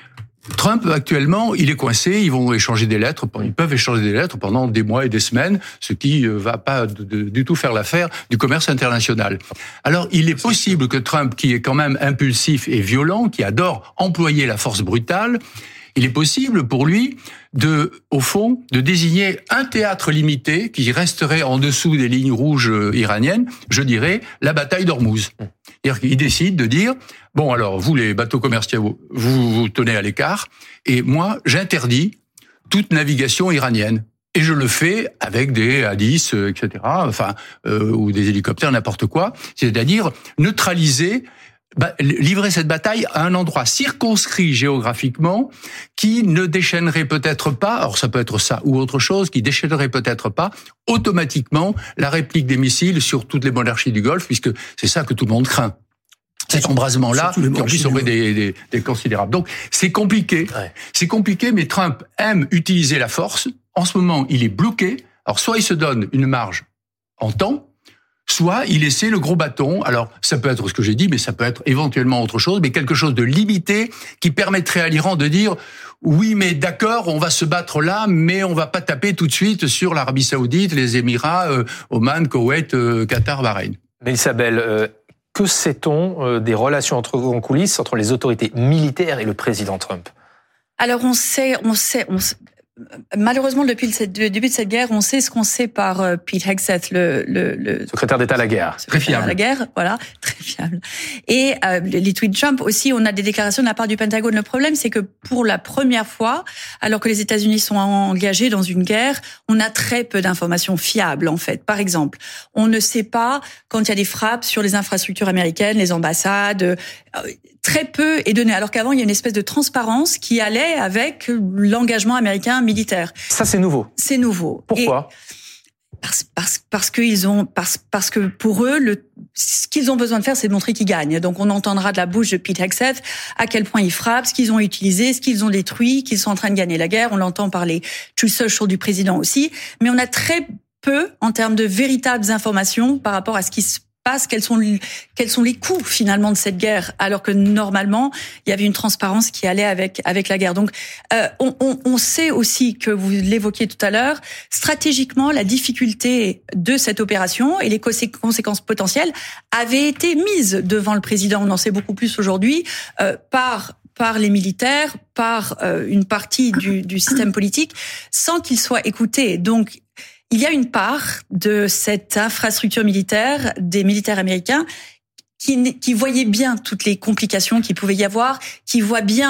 Trump, actuellement, il est coincé, ils vont échanger des lettres, ils peuvent échanger des lettres pendant des mois et des semaines, ce qui va pas de, de, du tout faire l'affaire du commerce international. Alors, il est possible que Trump, qui est quand même impulsif et violent, qui adore employer la force brutale, il est possible pour lui de, au fond, de désigner un théâtre limité qui resterait en dessous des lignes rouges iraniennes, je dirais, la bataille d'Ormuz. C'est-à-dire qu'il décide de dire, bon alors, vous les bateaux commerciaux, vous vous tenez à l'écart, et moi, j'interdis toute navigation iranienne. Et je le fais avec des Hadiths, et cetera, enfin, euh, ou des hélicoptères, n'importe quoi. C'est-à-dire neutraliser, bah, livrer cette bataille à un endroit circonscrit géographiquement qui ne déchaînerait peut-être pas, alors ça peut être ça ou autre chose, qui déchaînerait peut-être pas automatiquement la réplique des missiles sur toutes les monarchies du Golfe, puisque c'est ça que tout le monde craint. Cet embrasement-là, qui en plus aurait des, des, des considérables. Donc c'est compliqué, ouais. c'est compliqué, mais Trump aime utiliser la force. En ce moment, il est bloqué. Alors soit il se donne une marge en temps, soit il essaie le gros bâton. Alors, ça peut être ce que j'ai dit, mais ça peut être éventuellement autre chose, mais quelque chose de limité qui permettrait à l'Iran de dire oui, mais d'accord, on va se battre là, mais on va pas taper tout de suite sur l'Arabie Saoudite, les Émirats, euh, Oman, Koweït, euh, Qatar, Bahreïn. Mais Isabelle, euh, que sait-on euh, des relations entre, en coulisses entre les autorités militaires et le président Trump ? Alors, on sait, on sait, on sait. Malheureusement, depuis le début de cette guerre, on sait ce qu'on sait par Pete Hegseth, le, le, le secrétaire d'État à la guerre. Très fiable. À la guerre, voilà, très fiable. Et euh, les tweets Trump aussi, on a des déclarations de la part du Pentagone. Le problème, c'est que pour la première fois, alors que les États-Unis sont engagés dans une guerre, on a très peu d'informations fiables, en fait. Par exemple, on ne sait pas quand il y a des frappes sur les infrastructures américaines, les ambassades. Euh, Très peu est donné, alors qu'avant il y a une espèce de transparence qui allait avec l'engagement américain militaire. Ça c'est nouveau. C'est nouveau. Pourquoi ? Et parce parce parce qu'ils ont parce parce que pour eux le ce qu'ils ont besoin de faire c'est de montrer qu'ils gagnent. Donc on entendra de la bouche de Pete Hegseth à quel point ils frappent, ce qu'ils ont utilisé, ce qu'ils ont détruit, qu'ils sont en train de gagner la guerre. On l'entend par les Truth Social du président aussi, mais on a très peu en termes de véritables informations par rapport à ce qui se passe, quels sont quels sont les coûts finalement de cette guerre, alors que normalement il y avait une transparence qui allait avec avec la guerre. Donc euh, on, on, on sait aussi que vous l'évoquiez tout à l'heure, stratégiquement la difficulté de cette opération et les conséquences potentielles avaient été mises devant le président. On en sait beaucoup plus aujourd'hui euh, par par les militaires, par euh, une partie du, du système politique, sans qu'ils soient écoutés. Donc il y a une part de cette infrastructure militaire, des militaires américains, qui, qui voyaient bien toutes les complications qu'il pouvait y avoir, qui voient bien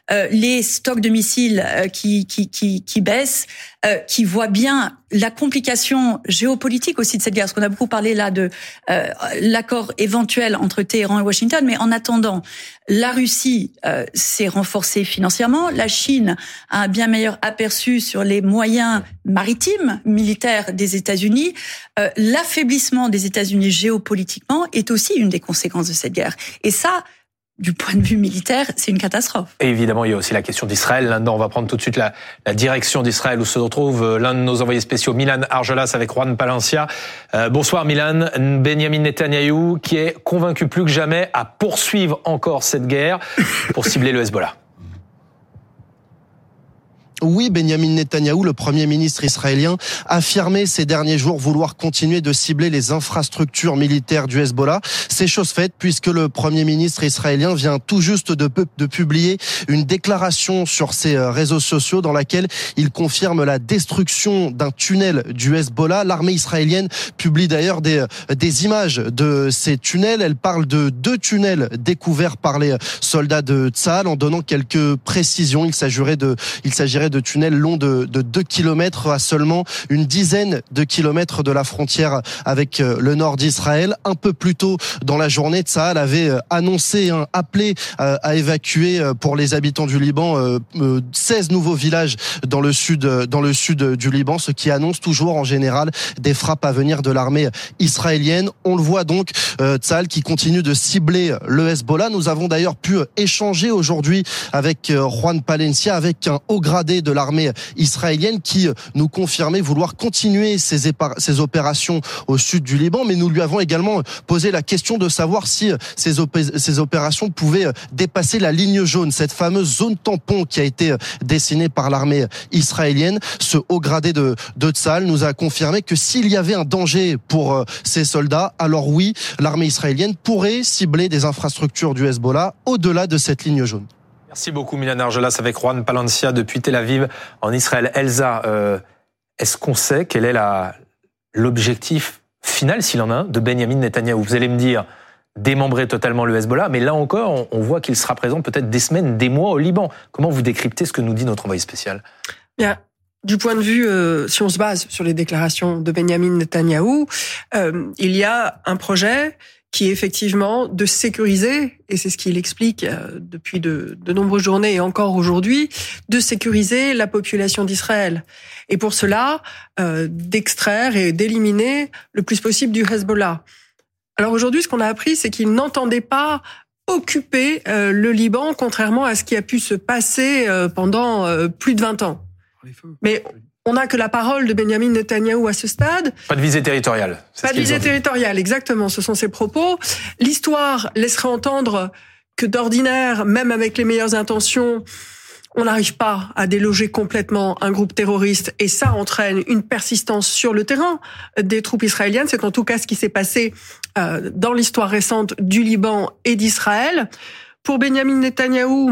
euh, les stocks de missiles euh, qui, qui, qui, qui baissent, euh, qui voit bien la complication géopolitique aussi de cette guerre, parce qu'on a beaucoup parlé là de euh, l'accord éventuel entre Téhéran et Washington, mais en attendant, la Russie euh, s'est renforcée financièrement, la Chine a un bien meilleur aperçu sur les moyens maritimes, militaires des États-Unis. Euh, l'affaiblissement des États-Unis géopolitiquement est aussi une des conséquences de cette guerre. Et ça, du point de vue militaire, c'est une catastrophe. Et évidemment, il y a aussi la question d'Israël. Là-dedans, on va prendre tout de suite la, la direction d'Israël où se retrouve l'un de nos envoyés spéciaux, Milan Argelas, avec Juan Palencia. Euh, bonsoir Milan. Benyamin Netanyahou, qui est convaincu plus que jamais à poursuivre encore cette guerre pour cibler le Hezbollah. Oui, Benyamin Netanyahou, le Premier ministre israélien, affirmait ces derniers jours vouloir continuer de cibler les infrastructures militaires du Hezbollah. C'est chose faite puisque le Premier ministre israélien vient tout juste de, de publier une déclaration sur ses réseaux sociaux dans laquelle il confirme la destruction d'un tunnel du Hezbollah. L'armée israélienne publie d'ailleurs des, des images de ces tunnels. Elle parle de deux tunnels découverts par les soldats de Tsahal en donnant quelques précisions. Il s'agirait de, il s'agirait de tunnels longs de, de deux kilomètres à seulement une dizaine de kilomètres de la frontière avec le nord d'Israël. Un peu plus tôt dans la journée, Tsahal avait annoncé, hein, appelé à évacuer pour les habitants du Liban seize nouveaux villages dans le sud, dans le sud du Liban, ce qui annonce toujours en général des frappes à venir de l'armée israélienne. On le voit donc, Tsahal qui continue de cibler le Hezbollah. Nous avons d'ailleurs pu échanger aujourd'hui avec Juan Palencia, avec un haut gradé de l'armée israélienne qui nous confirmait vouloir continuer ces, ces opérations au sud du Liban, mais nous lui avons également posé la question de savoir si ces, opé ces opérations pouvaient dépasser la ligne jaune, cette fameuse zone tampon qui a été dessinée par l'armée israélienne. Ce haut gradé de, de Tsahal nous a confirmé que s'il y avait un danger pour ces soldats, alors oui, l'armée israélienne pourrait cibler des infrastructures du Hezbollah au-delà de cette ligne jaune. Merci beaucoup Milan Argelas avec Juan Palencia depuis Tel Aviv en Israël. Elsa, euh, est-ce qu'on sait quel est la, l'objectif final, s'il en a un, de Benyamin Netanyahou? Vous allez me dire démembrer totalement le Hezbollah, mais là encore, on, on voit qu'il sera présent peut-être des semaines, des mois au Liban. Comment vous décryptez ce que nous dit notre envoyé spécial? Bien. Du point de vue, euh, si on se base sur les déclarations de Benyamin Netanyahou, euh, il y a un projet qui est effectivement de sécuriser, et c'est ce qu'il explique depuis de, de nombreuses journées et encore aujourd'hui, de sécuriser la population d'Israël. Et pour cela, euh, d'extraire et d'éliminer le plus possible du Hezbollah. Alors aujourd'hui, ce qu'on a appris, c'est qu'il n'entendait pas occuper euh, le Liban, contrairement à ce qui a pu se passer euh, pendant euh, plus de vingt ans. Mais on n'a que la parole de Benyamin Netanyahou à ce stade. Pas de visée territoriale. Pas de visée territoriale, exactement. Ce sont ses propos. L'histoire laisserait entendre que d'ordinaire, même avec les meilleures intentions, on n'arrive pas à déloger complètement un groupe terroriste. Et ça entraîne une persistance sur le terrain des troupes israéliennes. C'est en tout cas ce qui s'est passé euh, dans l'histoire récente du Liban et d'Israël. Pour Benyamin Netanyahou,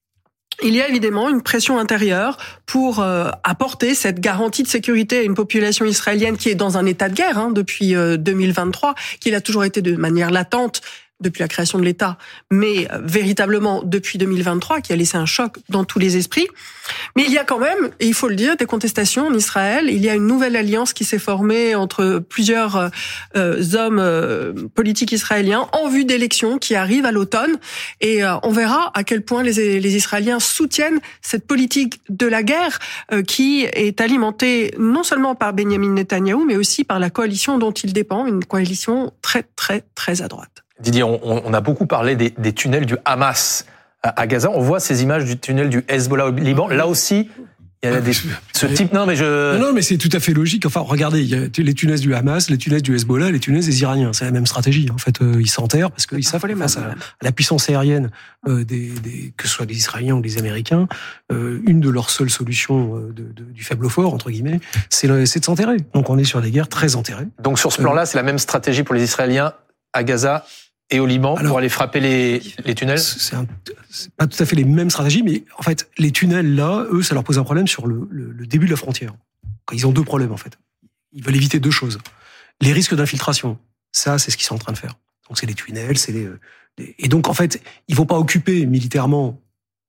il y a évidemment une pression intérieure pour euh, apporter cette garantie de sécurité à une population israélienne qui est dans un état de guerre hein, depuis euh, deux mille vingt-trois, qu'il a toujours été de manière latente depuis la création de l'État, mais euh, véritablement depuis deux mille vingt-trois, qui a laissé un choc dans tous les esprits. Mais il y a quand même, et il faut le dire, des contestations en Israël. Il y a une nouvelle alliance qui s'est formée entre plusieurs euh, hommes euh, politiques israéliens en vue d'élections qui arrivent à l'automne. Et euh, on verra à quel point les, les Israéliens soutiennent cette politique de la guerre euh, qui est alimentée non seulement par Benyamin Netanyahou, mais aussi par la coalition dont il dépend, une coalition très, très, très à droite. Didier, on, on a beaucoup parlé des, des tunnels du Hamas à, à Gaza. On voit ces images du tunnel du Hezbollah au Liban. Là aussi, il y a des, ce type. Non, mais je. Non, mais c'est tout à fait logique. Enfin, regardez, il y a les tunnels du Hamas, les tunnels du Hezbollah, les tunnels des Iraniens. C'est la même stratégie. En fait, euh, ils s'enterrent parce qu'ils savent face à, à la puissance aérienne euh, des, des, que ce soit des Israéliens ou des Américains, euh, une de leurs seules solutions de, de, du faible au fort entre guillemets, c'est, le, c'est de s'enterrer. Donc, on est sur des guerres très enterrées. Donc, sur ce plan-là, euh, c'est la même stratégie pour les Israéliens à Gaza et au Liban. Alors, pour aller frapper les, les tunnels? C'est, un, c'est pas tout à fait les mêmes stratégies, mais en fait, les tunnels, là, eux, ça leur pose un problème sur le, le, le début de la frontière. Ils ont deux problèmes, en fait. Ils veulent éviter deux choses. Les risques d'infiltration, ça, c'est ce qu'ils sont en train de faire. Donc, c'est les tunnels, c'est les... les... Et donc, en fait, ils vont pas occuper militairement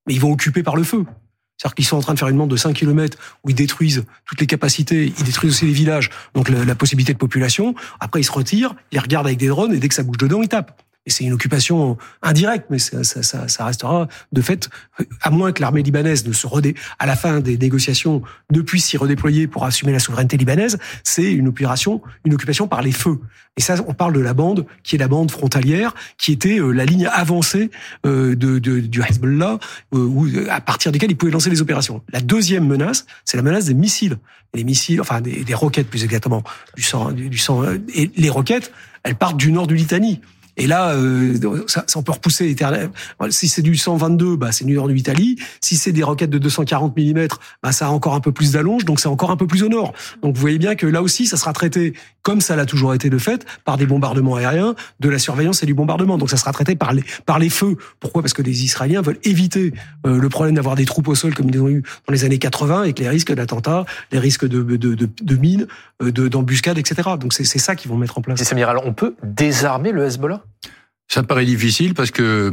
mais ils vont occuper par le feu. C'est-à-dire qu'ils sont en train de faire une bande de cinq kilomètres où ils détruisent toutes les capacités, ils détruisent aussi les villages, donc la, la possibilité de population. Après, ils se retirent, ils regardent avec des drones et dès que ça bouge dedans, ils tapent. Et c'est une occupation indirecte, mais ça, ça, ça, ça restera de fait, à moins que l'armée libanaise ne se redé, à la fin des négociations ne puisse s'y redéployer pour assumer la souveraineté libanaise, c'est une opération, une occupation par les feux. Et ça, on parle de la bande qui est la bande frontalière, qui était euh, la ligne avancée euh, de, de, du Hezbollah, euh, où, à partir duquel ils pouvaient lancer les opérations. La deuxième menace, c'est la menace des missiles. Et les missiles, enfin des, des roquettes plus exactement, du sang, du, du sang. Et les roquettes, elles partent du nord du Litanie. Et là, euh, ça, ça on peut repousser éternellement. Si c'est du cent vingt-deux, bah c'est du nord de l'Italie. Si c'est des roquettes de deux cent quarante millimètres, bah ça a encore un peu plus d'allonge, donc c'est encore un peu plus au nord. Donc vous voyez bien que là aussi, ça sera traité comme ça l'a toujours été de fait, par des bombardements aériens, de la surveillance et du bombardement. Donc ça sera traité par les par les feux. Pourquoi ? Parce que les Israéliens veulent éviter euh, le problème d'avoir des troupes au sol comme ils ont eu dans les années quatre-vingts, avec les risques d'attentats, les risques de de de, de mines, de d'embuscades, et cetera. Donc c'est c'est ça qu'ils vont mettre en place. Et Samir, on peut désarmer le Hezbollah ? Ça me paraît difficile parce que,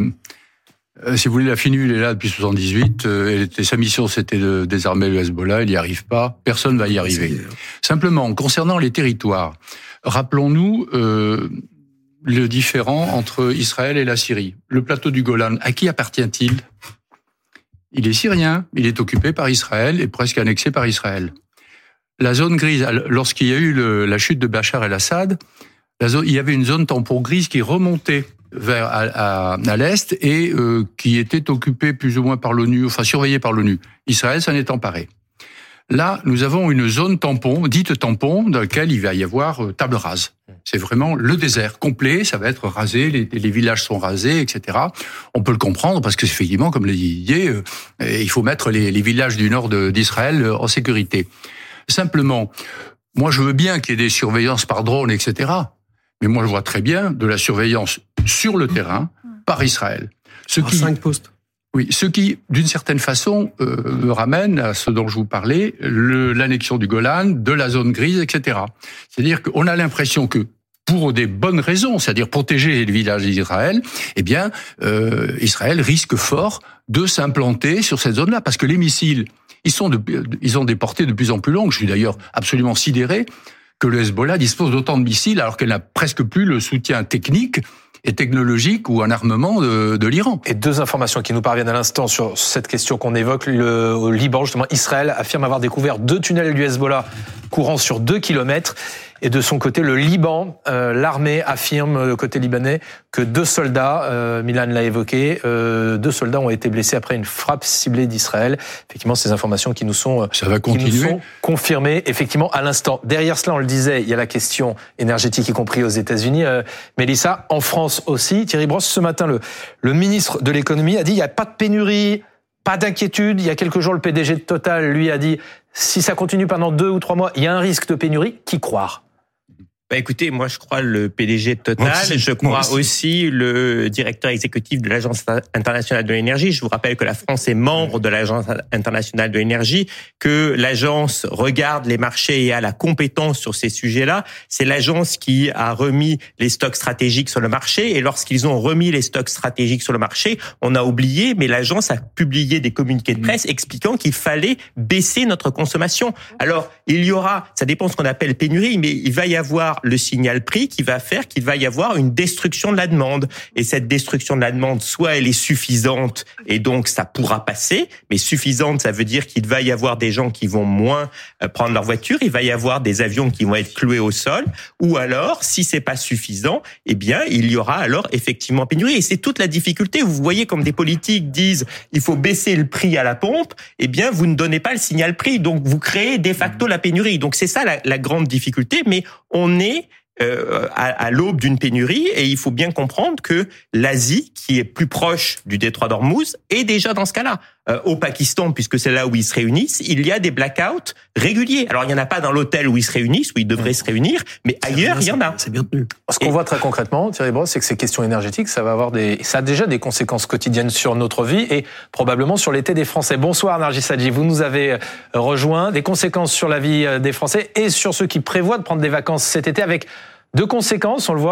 euh, si vous voulez, la FINUL est là depuis soixante-dix-huit. Euh, elle était, sa mission, c'était de désarmer le Hezbollah. Elle n'y arrive pas. Personne va y arriver. Simplement, concernant les territoires, rappelons-nous euh, le différend entre Israël et la Syrie. Le plateau du Golan, à qui appartient-il ? Il est syrien. Il est occupé par Israël et presque annexé par Israël. La zone grise, lorsqu'il y a eu le, la chute de Bachar el-Assad, la zone, il y avait une zone tampon grise qui remontait vers à, à, à l'est et euh, qui était occupée plus ou moins par l'ONU, enfin surveillée par l'ONU. Israël s'en est emparé. Là, nous avons une zone tampon, dite tampon, dans laquelle il va y avoir euh, table rase. C'est vraiment le désert complet, ça va être rasé, les, les villages sont rasés, et cetera. On peut le comprendre parce que effectivement, comme l'a dit Didier, euh, il faut mettre les, les villages du nord de, d'Israël en sécurité. Simplement, moi je veux bien qu'il y ait des surveillances par drone, et cetera. Mais moi, je vois très bien de la surveillance sur le terrain par Israël. Ce par qui, cinq postes. Oui, ce qui, d'une certaine façon, euh, me ramène à ce dont je vous parlais, le, l'annexion du Golan, de la zone grise, et cetera. C'est-à-dire qu'on a l'impression que, pour des bonnes raisons, c'est-à-dire protéger les villages d'Israël, eh bien, euh, Israël risque fort de s'implanter sur cette zone-là, parce que les missiles, ils sont de, ils ont des portées de plus en plus longues. Je suis d'ailleurs absolument sidéré que le Hezbollah dispose d'autant de missiles alors qu'elle n'a presque plus le soutien technique et technologique ou un armement de, de l'Iran. Et deux informations qui nous parviennent à l'instant sur cette question qu'on évoque. Le, au Liban, justement, Israël affirme avoir découvert deux tunnels du Hezbollah courant sur deux kilomètres. Et de son côté, le Liban, euh, l'armée affirme, le côté libanais, que deux soldats, euh, Milan l'a évoqué, euh, deux soldats ont été blessés après une frappe ciblée d'Israël. Effectivement, ces informations qui nous sont, Ça va continuer. qui nous sont confirmées, effectivement, à l'instant. Derrière cela, on le disait, il y a la question énergétique, y compris aux États-Unis. Euh, Mélissa, en France aussi, Thierry Brosse, ce matin, le, le ministre de l'économie a dit il n'y a pas de pénurie, pas d'inquiétude. Il y a quelques jours, le P D G de Total, lui, a dit si ça continue pendant deux ou trois mois, il y a un risque de pénurie. Qui croire ? Bah écoutez, moi je crois le P D G de Total, aussi, je crois aussi. aussi le directeur exécutif de l'Agence internationale de l'énergie. Je vous rappelle que la France est membre de l'Agence internationale de l'énergie, que l'agence regarde les marchés et a la compétence sur ces sujets-là. C'est l'agence qui a remis les stocks stratégiques sur le marché, et lorsqu'ils ont remis les stocks stratégiques sur le marché, on a oublié, mais l'agence a publié des communiqués de presse expliquant qu'il fallait baisser notre consommation. Alors, il y aura, ça dépend de ce qu'on appelle pénurie, mais il va y avoir le signal prix qui va faire qu'il va y avoir une destruction de la demande. Et cette destruction de la demande, soit elle est suffisante et donc ça pourra passer, mais suffisante, ça veut dire qu'il va y avoir des gens qui vont moins prendre leur voiture, il va y avoir des avions qui vont être cloués au sol, ou alors, si c'est pas suffisant, eh bien, il y aura alors effectivement pénurie. Et c'est toute la difficulté. Vous voyez comme des politiques disent il faut baisser le prix à la pompe, eh bien, vous ne donnez pas le signal prix, donc vous créez de facto la pénurie. Donc c'est ça la, la grande difficulté, mais on est Euh, à, à l'aube d'une pénurie, et il faut bien comprendre que l'Asie, qui est plus proche du détroit d'Ormuz, est déjà dans ce cas-là. Euh, au Pakistan, puisque c'est là où ils se réunissent, il y a des blackouts réguliers. Alors il n'y en a pas dans l'hôtel où ils se réunissent, où ils devraient se réunir, mais ailleurs il y en a. C'est bien tenu. Ce qu'on et... voit très concrètement, Thierry Brosse, c'est que ces questions énergétiques, ça va avoir des, ça a déjà des conséquences quotidiennes sur notre vie et probablement sur l'été des Français. Bonsoir Nargis Sadji, vous nous avez rejoint. Des conséquences sur la vie des Français et sur ceux qui prévoient de prendre des vacances cet été, avec deux conséquences, on le voit.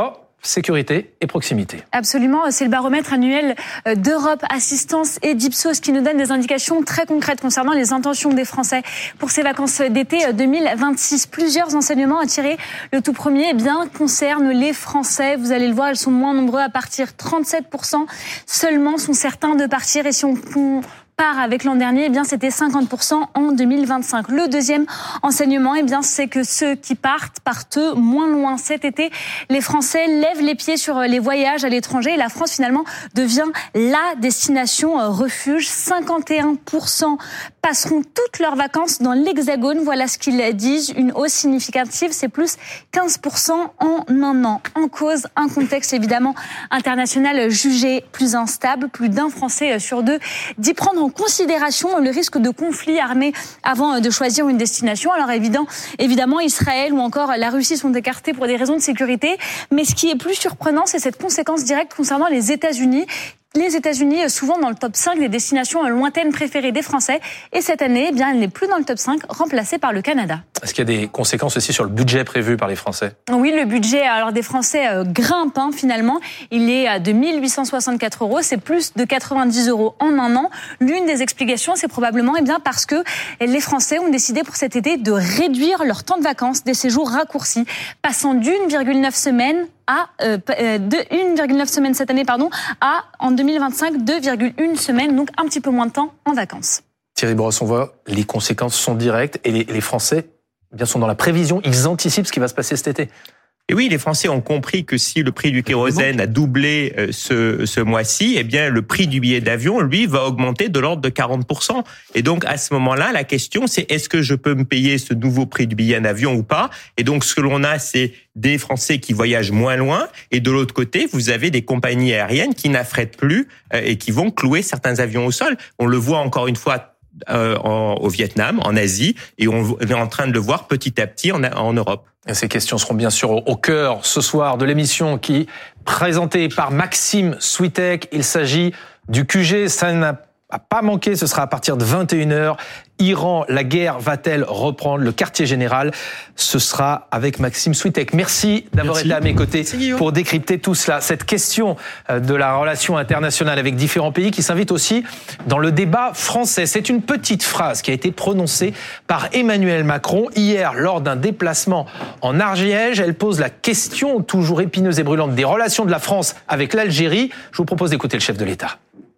sécurité et proximité. Absolument, c'est le baromètre annuel d'Europe Assistance et d'Ipsos qui nous donne des indications très concrètes concernant les intentions des Français pour ces vacances d'été deux mille vingt-six. Plusieurs enseignements à tirer. Le tout premier, eh bien, concerne les Français. Vous allez le voir, ils sont moins nombreux à partir. trente-sept pour cent seulement sont certains de partir. Et si on part avec l'an dernier, eh bien, c'était cinquante pour cent en deux mille vingt-cinq. Le deuxième enseignement, eh bien, c'est que ceux qui partent partent moins loin. Cet été, les Français lèvent les pieds sur les voyages à l'étranger et la France, finalement, devient la destination refuge. cinquante et un pour cent passeront toutes leurs vacances dans l'Hexagone. Voilà ce qu'ils disent. Une hausse significative, c'est plus quinze pour cent en un an. En cause, un contexte évidemment international jugé plus instable. Plus d'un Français sur deux dit prendre en considération le risque de conflit armé avant de choisir une destination. Alors évidemment, évidemment, Israël ou encore la Russie sont écartés pour des raisons de sécurité. Mais ce qui est plus surprenant, c'est cette conséquence directe concernant les États-Unis. Les États-Unis, souvent dans le top cinq des destinations lointaines préférées des Français. Et cette année, eh bien, elle n'est plus dans le top cinq, remplacée par le Canada. Est-ce qu'il y a des conséquences aussi sur le budget prévu par les Français ? Oui, le budget alors des Français euh, grimpe hein, finalement. Il est de mille huit cent soixante-quatre euros. C'est plus de quatre-vingt-dix euros en un an. L'une des explications, c'est probablement eh bien, parce que les Français ont décidé pour cet été de réduire leur temps de vacances, des séjours raccourcis, passant d'une virgule neuf semaine à euh, de une virgule neuf semaines cette année pardon à en deux mille vingt-cinq deux virgule un semaines, donc un petit peu moins de temps en vacances. Thierry Boros, on voit les conséquences sont directes et les, les Français eh bien sont dans la prévision, ils anticipent ce qui va se passer cet été. Et oui, les Français ont compris que si le prix du kérosène a doublé ce, ce mois-ci, eh bien, le prix du billet d'avion, lui, va augmenter de l'ordre de quarante pour cent. Et donc, à ce moment-là, la question, c'est est-ce que je peux me payer ce nouveau prix du billet d'avion ou pas? Et donc, ce que l'on a, c'est des Français qui voyagent moins loin. Et de l'autre côté, vous avez des compagnies aériennes qui n'affrètent plus et qui vont clouer certains avions au sol. On le voit encore une fois Euh, en, au Vietnam, en Asie, et on est en train de le voir petit à petit en, en Europe. Et ces questions seront bien sûr au, au cœur ce soir de l'émission qui présentée par Maxime Switek. Il s'agit du Q G, ça n'a pas manqué, ce sera à partir de vingt et une heures. Iran, la guerre va-t-elle reprendre? Le quartier général, ce sera avec Maxime Switek. Merci d'avoir Merci. été à mes côtés pour décrypter tout cela. Cette question de la relation internationale avec différents pays qui s'invite aussi dans le débat français. C'est une petite phrase qui a été prononcée par Emmanuel Macron hier lors d'un déplacement en Ariège. Elle pose la question toujours épineuse et brûlante des relations de la France avec l'Algérie. Je vous propose d'écouter le chef de l'État.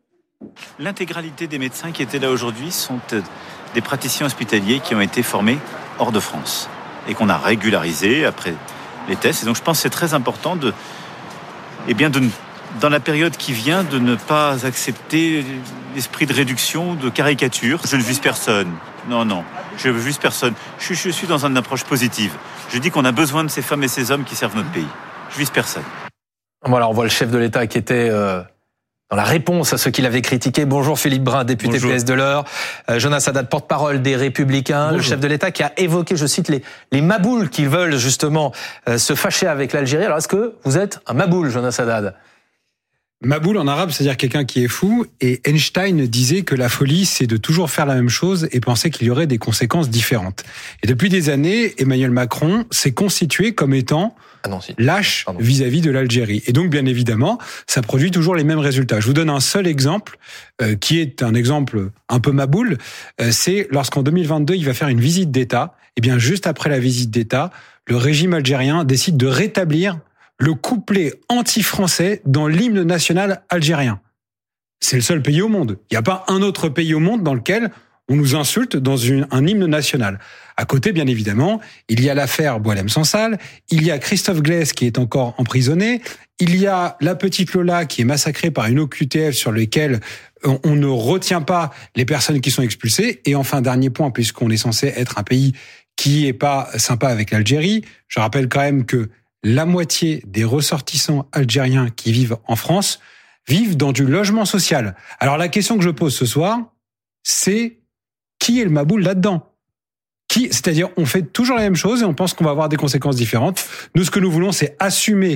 L'intégralité des médecins qui étaient là aujourd'hui sont des praticiens hospitaliers qui ont été formés hors de France et qu'on a régularisés après les tests. Et donc je pense que c'est très important de, eh bien de, dans la période qui vient, de ne pas accepter l'esprit de réduction, de caricature. Je ne vise personne. Non, non, je ne vise personne. Je, je suis dans une approche positive. Je dis qu'on a besoin de ces femmes et ces hommes qui servent notre pays. Je vise personne. Voilà, on voit le chef de l'État qui était... Euh... dans la réponse à ceux qui l'avaient critiqué. Bonjour Philippe Brun, député Bonjour. P S de l'Eure. Euh, Jonas Haddad, porte-parole des Républicains. Bonjour. Le chef de l'État qui a évoqué, je cite, les, les maboules qui veulent justement euh, se fâcher avec l'Algérie. Alors est-ce que vous êtes un maboule, Jonas Haddad ? Maboul en arabe, c'est-à-dire quelqu'un qui est fou. Et Einstein disait que la folie, c'est de toujours faire la même chose et penser qu'il y aurait des conséquences différentes. Et depuis des années, Emmanuel Macron s'est constitué comme étant ah non, si. lâche Pardon. vis-à-vis de l'Algérie. Et donc, bien évidemment, ça produit toujours les mêmes résultats. Je vous donne un seul exemple, euh, qui est un exemple un peu maboule. Euh, c'est lorsqu'en deux mille vingt-deux, il va faire une visite d'État. Et bien, juste après la visite d'État, le régime algérien décide de rétablir le couplet anti-français dans l'hymne national algérien. C'est le seul pays au monde. Il n'y a pas un autre pays au monde dans lequel on nous insulte dans une, un hymne national. À côté, bien évidemment, il y a l'affaire Boualem Sansal, il y a Christophe Glaise qui est encore emprisonné, il y a la petite Lola qui est massacrée par une O Q T F sur lesquelles on, on ne retient pas les personnes qui sont expulsées. Et enfin, dernier point, puisqu'on est censé être un pays qui est pas sympa avec l'Algérie, je rappelle quand même que la moitié des ressortissants algériens qui vivent en France vivent dans du logement social. Alors la question que je pose ce soir, c'est qui est le maboule là-dedans ? Qui, c'est-à-dire, on fait toujours la même chose et on pense qu'on va avoir des conséquences différentes. Nous, ce que nous voulons, c'est assumer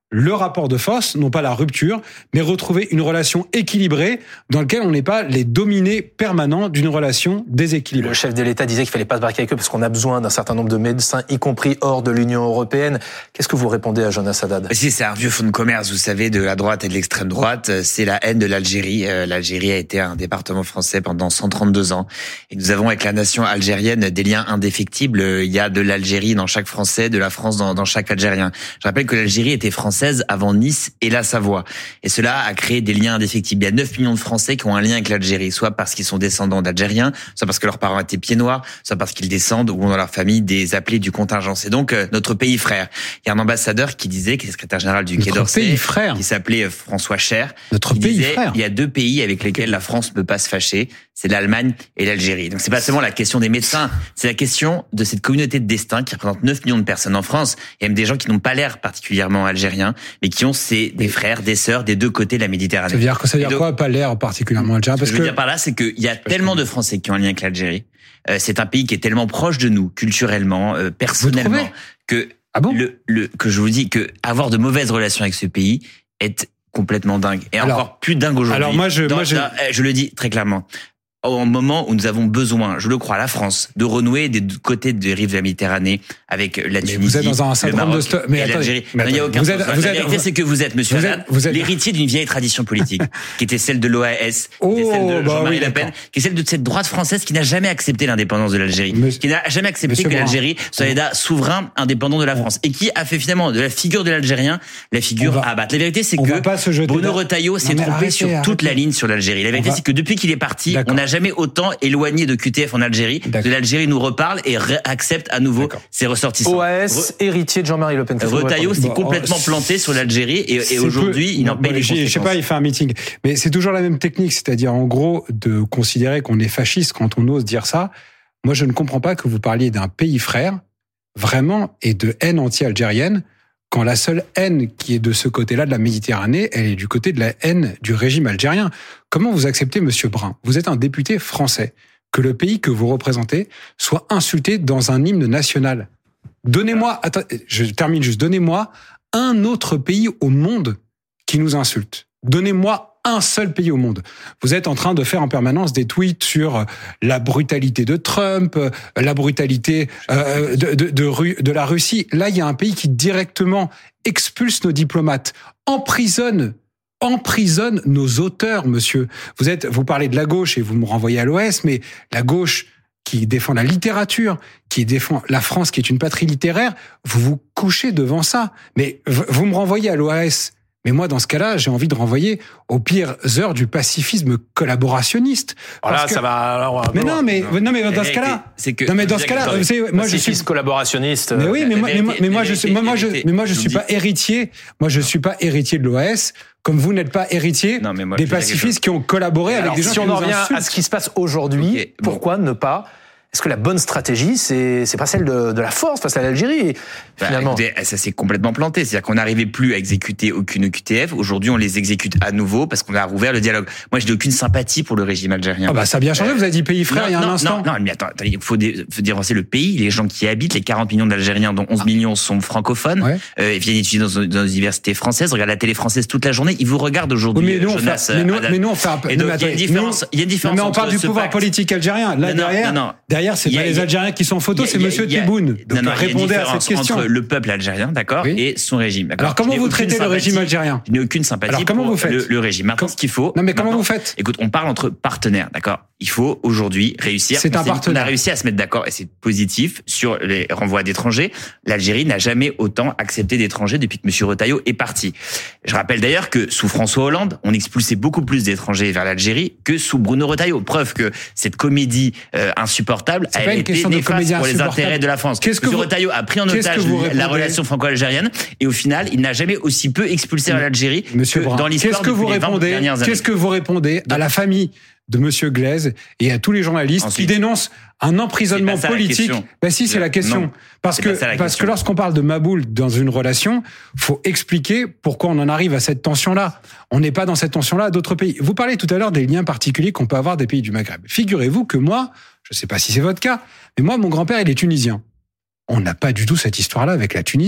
le rapport de force, non pas la rupture, mais retrouver une relation équilibrée dans laquelle on n'est pas les dominés permanents d'une relation déséquilibrée. Le chef de l'État disait qu'il fallait pas se braquer avec eux parce qu'on a besoin d'un certain nombre de médecins, y compris hors de l'Union européenne. Qu'est-ce que vous répondez à Jonas Haddad ? Si, c'est un vieux fonds de commerce, vous savez, de la droite et de l'extrême droite. C'est la haine de l'Algérie. L'Algérie a été un département français pendant cent trente-deux ans. Et nous avons avec la nation algérienne des liens indéfectibles. Il y a de l'Algérie dans chaque Français, de la France dans, dans chaque Algérien. Je rappelle que l'Algérie était française avant Nice et la Savoie. Et cela a créé des liens indéfectibles. Il y a neuf millions de Français qui ont un lien avec l'Algérie, soit parce qu'ils sont descendants d'Algériens, soit parce que leurs parents étaient pieds noirs, soit parce qu'ils descendent ou ont dans leur famille des appelés du contingent. C'est donc euh, notre pays frère. Il y a un ambassadeur qui disait, qui est secrétaire général du Quai d'Orsay, qui s'appelait François Cher. Notre qui pays disait, frère. Il y a deux pays avec lesquels la France ne peut pas se fâcher, c'est l'Allemagne et l'Algérie. Donc c'est pas seulement la question des médecins, c'est la question de cette communauté de destin qui représente neuf millions de personnes en France. Il y a même des gens qui n'ont pas l'air particulièrement algériens, mais qui ont c'est des frères, des sœurs des deux côtés de la Méditerranée. Ça veut dire que ça veut dire donc, quoi, pas l'air particulièrement algérien? Ce que je veux dire par là, c'est qu'il y a tellement de Français qui ont un lien avec l'Algérie. Euh, c'est un pays qui est tellement proche de nous, culturellement, euh, personnellement, que ah bon le, le que je vous dis que avoir de mauvaises relations avec ce pays est complètement dingue. Et alors, encore plus dingue aujourd'hui. Alors moi, je, dans, moi, je... dans, je le dis très clairement. Au moment où nous avons besoin, je le crois, la France, de renouer des deux côtés des rives de la Méditerranée avec la Tunisie, mais vous êtes dans un syndrome de sto- mais et attendez, l'Algérie. mais Non, il n'y a aucun vous êtes, sens. vous La êtes, vérité, c'est que vous êtes, monsieur vous Haddad, êtes, vous êtes... l'héritier d'une vieille tradition politique, qui était celle de l'O A S, oh, qui était celle de bah Jean-Marie oui, Le Pen, qui est celle de cette droite française qui n'a jamais accepté l'indépendance de l'Algérie, Monsieur... qui n'a jamais accepté Monsieur que Brun. l'Algérie soit l'État souverain indépendant de la France, et qui a fait finalement de la figure de l'Algérien la figure va... à abattre. La vérité, c'est que Bruno Retailleau s'est trompé arrêtez, sur arrêtez. toute la ligne sur l'Algérie. La vérité, va... c'est que depuis qu'il est parti, on n'a jamais autant éloigné de Q T F en Algérie, de l'Algérie nous reparle et ré- accepte à nouveau ses ressortissants. O A S, Re- héritier de Jean-Marie Le Pen. Retailleau s'est bon, complètement oh, planté sur l'Algérie et, et aujourd'hui, peu, il en paye bon, les conséquences. Je sais pas, il fait un meeting. Mais c'est toujours la même technique, c'est-à-dire en gros de considérer qu'on est fasciste quand on ose dire ça. Moi, je ne comprends pas que vous parliez d'un pays frère, vraiment, et de haine anti-algérienne, quand la seule haine qui est de ce côté-là de la Méditerranée, elle est du côté de la haine du régime algérien. Comment vous acceptez, Monsieur Brun ? Vous êtes un député français. Que le pays que vous représentez soit insulté dans un hymne national. Donnez-moi, attends, je termine juste, donnez-moi un autre pays au monde qui nous insulte. Donnez-moi un seul pays au monde. Vous êtes en train de faire en permanence des tweets sur la brutalité de Trump, la brutalité euh, de, de, de, de la Russie. Là, il y a un pays qui directement expulse nos diplomates, emprisonne emprisonne nos auteurs, monsieur. Vous êtes, vous parlez de la gauche et vous me renvoyez à l'O S, mais la gauche qui défend la littérature, qui défend la France, qui est une patrie littéraire, vous vous couchez devant ça. Mais vous me renvoyez à l'O S. Mais moi, dans ce cas-là, j'ai envie de renvoyer aux pires heures du pacifisme collaborationniste. Voilà, que... ça va. Alors, mais non, mais non, mais dans ce cas-là, c'est que non, mais dans ce cas-là, vous savez, moi je suis collaborationniste. Mais oui, mais moi, mais moi, mais moi je suis, moi, moi je, mais moi je suis pas héritier. Moi, je suis pas héritier de l'O S. Comme vous n'êtes pas héritier non, moi, des pacifistes qui ont collaboré alors, avec des gens si qui on nous en revient insultent. à ce qui se passe aujourd'hui, okay, bon. pourquoi ne pas Est-ce que la bonne stratégie, c'est c'est pas celle de, de la force face à l'Algérie bah, finalement écoutez, ça s'est complètement planté. C'est-à-dire qu'on n'arrivait plus à exécuter aucune Q T F. Aujourd'hui, on les exécute à nouveau parce qu'on a rouvert le dialogue. Moi, je n'ai aucune sympathie pour le régime algérien. Ah bah ça a bien changé. Euh, vous avez dit pays frère non, il y a un non, instant. Non, non, mais attends, attends il faut, dé, faut dénoncer le pays, les gens qui y habitent, les quarante millions d'Algériens, dont onze ah. millions sont francophones. Ouais. Euh, ils viennent étudier dans, dans les universités françaises, regardent la télé française toute la journée. Ils vous regardent aujourd'hui. Oui, mais nous, Jonas, on fait, mais nous, mais nous, on fait un peu. Et donc, il y a une différence. Il y a une différence. Mais on parle du pouvoir politique algérien. Là derrière, derrière, c'est pas les Algériens qui sont en photo, c'est Monsieur Tebboune. Donc répondez à cette question. Entre le peuple algérien, d'accord, et son régime. Alors comment vous traitez le régime algérien ? Je n'ai aucune sympathie pour le régime. Maintenant, ce qu'il faut. Non, mais comment vous faites ? Écoute, on parle entre partenaires, d'accord ? Il faut aujourd'hui réussir. C'est un partenaire. On a réussi à se mettre d'accord et c'est positif sur les renvois d'étrangers. L'Algérie n'a jamais autant accepté d'étrangers depuis que M. Retailleau est parti. Je rappelle d'ailleurs que sous François Hollande, on expulsait beaucoup plus d'étrangers vers l'Algérie que sous Bruno Retailleau. Preuve que cette comédie euh, insupportable a été néfaste pour les intérêts de la France. M. Vous... Retailleau a pris en otage la relation franco-algérienne et au final, il n'a jamais aussi peu expulsé vers l'Algérie Monsieur que Brun, dans l'histoire depuis les vingt dernières années. Qu'est-ce que vous répondez à la famille de Monsieur Glaise et à tous les journalistes Ensuite, qui dénoncent un emprisonnement politique? Ben si, c'est la question. Non, parce que parce question. que lorsqu'on parle de Maboul dans une relation, faut expliquer pourquoi on en arrive à cette tension-là. On n'est pas dans cette tension-là à d'autres pays. Vous parlez tout à l'heure des liens particuliers qu'on peut avoir des pays du Maghreb. Figurez-vous que moi, je ne sais pas si c'est votre cas, mais moi, mon grand-père, il est tunisien. On n'a pas du tout cette histoire-là avec la Tunisie.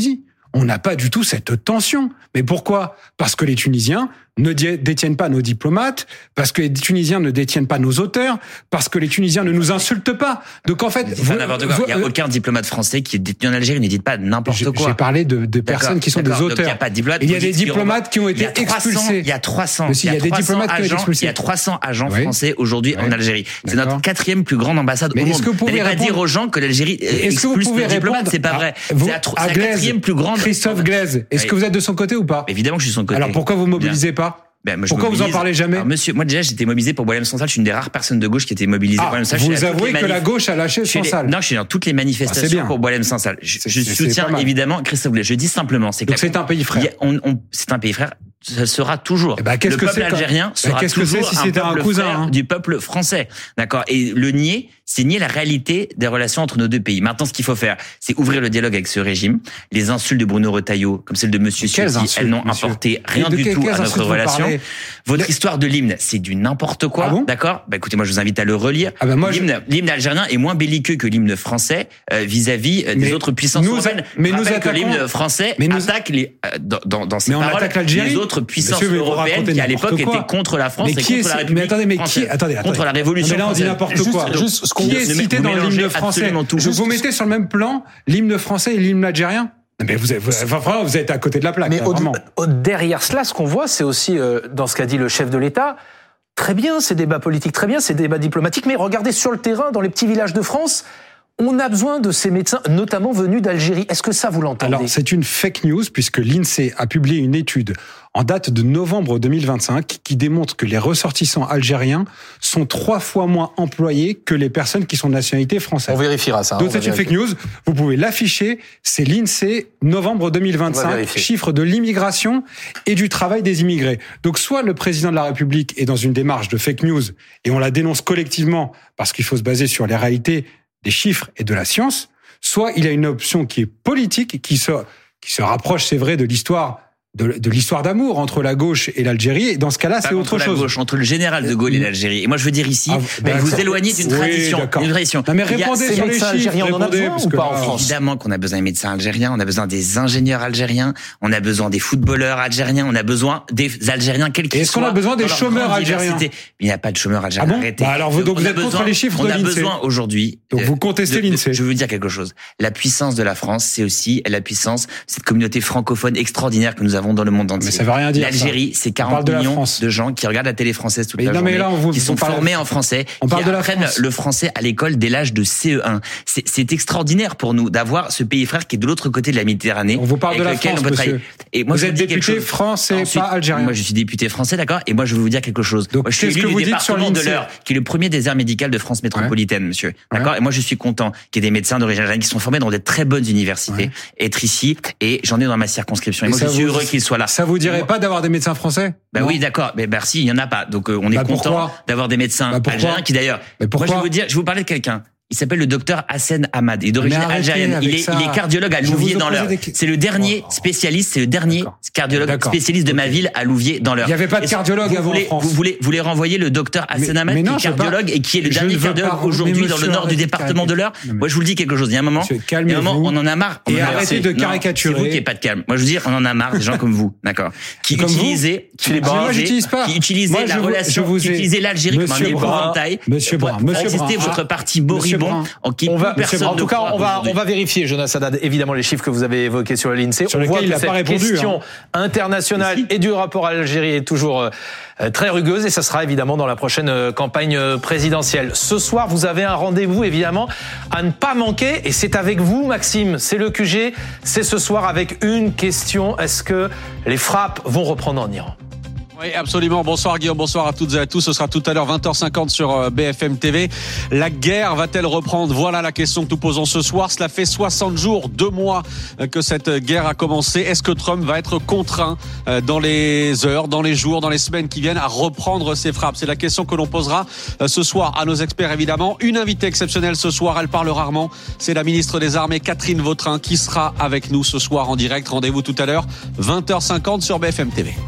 on n'a pas du tout cette tension. Mais pourquoi ? Parce que les Tunisiens ne détiennent pas nos diplomates, parce que les Tunisiens ne détiennent pas nos auteurs, parce que les Tunisiens ne nous insultent pas. Donc en fait, vous, n'importe quoi. Vous, il n'y a aucun diplomate français qui est détenu en Algérie. Ne dites pas n'importe quoi. J'ai parlé de, de personnes qui sont des auteurs. Donc, il y a pas de diplomate. Il y a des diplomates qui ont été expulsés. Il y a trois cents. Il y a des diplomates qui ont été expulsés. Il y a trois cents agents français aujourd'hui en Algérie. C'est notre quatrième plus grande ambassade au monde. Est-ce que vous pouvez pas dire aux gens que l'Algérie expulse les diplomates ? C'est pas vrai. C'est la quatrième plus grande. Christophe Glaise, est-ce que vous êtes de son côté ou pas ? Évidemment que je suis de son côté. Alors pourquoi vous mobilisez pas ? Ben, moi, Pourquoi vous en parlez jamais ? Alors, monsieur, moi déjà j'étais mobilisé pour Boualem Sansal. Je suis une des rares personnes de gauche qui était mobilisée ah, pour Boualem Sansal. Vous avouez que la gauche a lâché Sansal ? Non, je suis dans toutes les manifestations ah, pour Boualem Sansal. Je, je soutiens évidemment Christophe Glaise. Je dis simplement, c'est que donc c'est un pays frère. On, on, c'est un pays frère. Ça sera toujours. Eh ben, le peuple algérien ben, sera toujours que si un peuple un cousin, frère hein. du peuple français. D'accord. Et le nier, c'est nier la réalité des relations entre nos deux pays. Maintenant, ce qu'il faut faire, c'est ouvrir le dialogue avec ce régime. Les insultes de Bruno Retailleau, comme celle de Monsieur Ciotti, elles n'ont apporté rien du tout à notre relation. Votre histoire de l'hymne, c'est du n'importe quoi. Ah bon d'accord. Bah, écoutez, moi, je vous invite à le relire. Ah ben moi, l'hymne, je... l'hymne algérien est moins belliqueux que l'hymne français euh, vis-à-vis euh, des mais autres puissances nous, européennes. Mais nous attaquons... que l'hymne français mais nous... attaque les, euh, dans, dans, dans ses mais paroles les autres puissances Monsieur, européennes qui à l'époque étaient contre la France mais et contre la République mais attendez, mais française, qui, attendez, attendez. contre la Révolution mais là on dit n'importe quoi. Juste, juste ce qu'on qui est cité dans l'hymne français. Je vous mettez sur le même plan l'hymne français et l'hymne algérien. Mais vous êtes, vous, enfin, vous êtes à côté de la plaque. Mais là, au, vraiment. Au, derrière cela, ce qu'on voit, c'est aussi, euh, dans ce qu'a dit le chef de l'État, très bien ces débats politiques, très bien ces débats diplomatiques, mais regardez sur le terrain, dans les petits villages de France, on a besoin de ces médecins, notamment venus d'Algérie. Est-ce que ça, vous l'entendez ? Alors, c'est une fake news, puisque l'INSEE a publié une étude en date de novembre deux mille vingt-cinq qui démontre que les ressortissants algériens sont trois fois moins employés que les personnes qui sont de nationalité française. On vérifiera ça. Donc, c'est une fake news. Vous pouvez l'afficher. C'est l'INSEE, novembre deux mille vingt-cinq, chiffre de l'immigration et du travail des immigrés. Donc, soit le président de la République est dans une démarche de fake news et on la dénonce collectivement parce qu'il faut se baser sur les réalités des chiffres et de la science, soit il y a une option qui est politique, qui se, qui se rapproche, c'est vrai, de l'histoire de, de l'histoire d'amour entre la gauche et l'Algérie. Et dans ce cas-là, c'est autre la chose. Gauche, entre le général de Gaulle et l'Algérie. Et moi, je veux dire ici, ah, ben, vous éloignez d'une oui, tradition. D'une tradition. Non, mais répondez sur les chiffres. On en a besoin ou pas en France ? Évidemment qu'on a besoin des médecins algériens, on a besoin des ingénieurs algériens, on a besoin des footballeurs algériens, on a besoin des Algériens, quels qu'ils soient. Est-ce qu'on a besoin des chômeurs algériens ? Il n'y a pas de chômeurs algériens. Ah bon ? Arrêtez. Bah alors vous, donc vous êtes contre les chiffres de l'INSEE. On a besoin aujourd'hui. Donc vous contestez l'INSEE. Je veux dire quelque chose. La puissance de la France, c'est aussi la puissance de cette communauté francophone extraordinaire que nous avons dans le monde entier. Ça veut rien dire. L'Algérie, c'est quarante millions de gens qui regardent la télé française toute la journée, qui sont formés en français, qui apprennent le français à l'école dès l'âge de C E un. C'est, c'est extraordinaire pour nous d'avoir ce pays frère qui est de l'autre côté de la Méditerranée. On vous parle de la France, monsieur. Et moi, vous êtes député français, pas algérien. Moi, je suis député français, d'accord. Et moi, je veux vous dire quelque chose. Donc, moi, je suis élu du département de l'Eure, qui est le premier désert médical de France métropolitaine, monsieur. D'accord. Et moi, je suis content qu'il y ait des médecins d'origine algérienne qui sont formés dans des très bonnes universités, être ici. Et j'en ai dans ma circonscription. Et moi, je suis heureux qu'ils soient là. Ça vous dirait pas d'avoir des médecins français? Ben oui, d'accord. Mais merci, il y en a pas. Donc, euh, on est bah content d'avoir des médecins bah algériens qui d'ailleurs. Moi, je vais vous dire, je vais vous parler de quelqu'un. Il s'appelle le docteur Hassan Ahmad. Il est d'origine algérienne. Il est, il est cardiologue à Louviers dans l'Eure. Des... C'est le dernier spécialiste, c'est le dernier D'accord. cardiologue D'accord. spécialiste de ma ville à Louviers dans l'Eure. Il n'y avait pas de cardiologue avant en France. Vous voulez, vous voulez renvoyer le docteur Hassan Ahmad, qui est cardiologue et qui est le dernier cardiologue aujourd'hui dans le nord du département de l'Eure. Moi, je vous le dis quelque chose. Il y a un moment, il y a un moment, on en a marre. Et arrêtez de caricaturer. C'est vous qui n'avez pas de calme. Moi, je veux dire, on en a marre des gens comme vous. D'accord. Qui utilisaient, qui utilisaient la relation, qui utilisaient l'Algérie comme un épouvantail. Monsieur Brun, Monsieur Brun. Pour votre parti moribond en qui Va, en tout cas, on va, on va vérifier, Jonas Haddad, évidemment, les chiffres que vous avez évoqués sur l'INSEE. Sur on voit que cette répondu, question hein. internationale et du rapport à l'Algérie est toujours euh, très rugueuse et ça sera évidemment dans la prochaine euh, campagne présidentielle. Ce soir, vous avez un rendez-vous, évidemment, à ne pas manquer et c'est avec vous, Maxime. C'est le Q G. C'est ce soir avec une question. Est-ce que les frappes vont reprendre en Iran ? Oui, absolument. Bonsoir Guillaume, bonsoir à toutes et à tous. Ce sera tout à l'heure vingt heures cinquante sur B F M T V. La guerre va-t-elle reprendre ? Voilà la question que nous posons ce soir. Cela fait soixante jours, deux mois que cette guerre a commencé. Est-ce que Trump va être contraint dans les heures, dans les jours, dans les semaines qui viennent à reprendre ses frappes ? C'est la question que l'on posera ce soir à nos experts, évidemment. Une invitée exceptionnelle ce soir, elle parle rarement. C'est la ministre des Armées, Catherine Vautrin, qui sera avec nous ce soir en direct. Rendez-vous tout à l'heure, vingt heures cinquante sur B F M T V.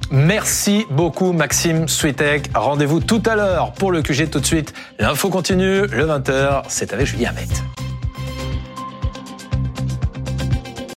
Merci beaucoup Maxime Switek. Rendez-vous tout à l'heure pour le Q G. Tout de suite, l'info continue, le vingt heures, c'est avec Julien Bette.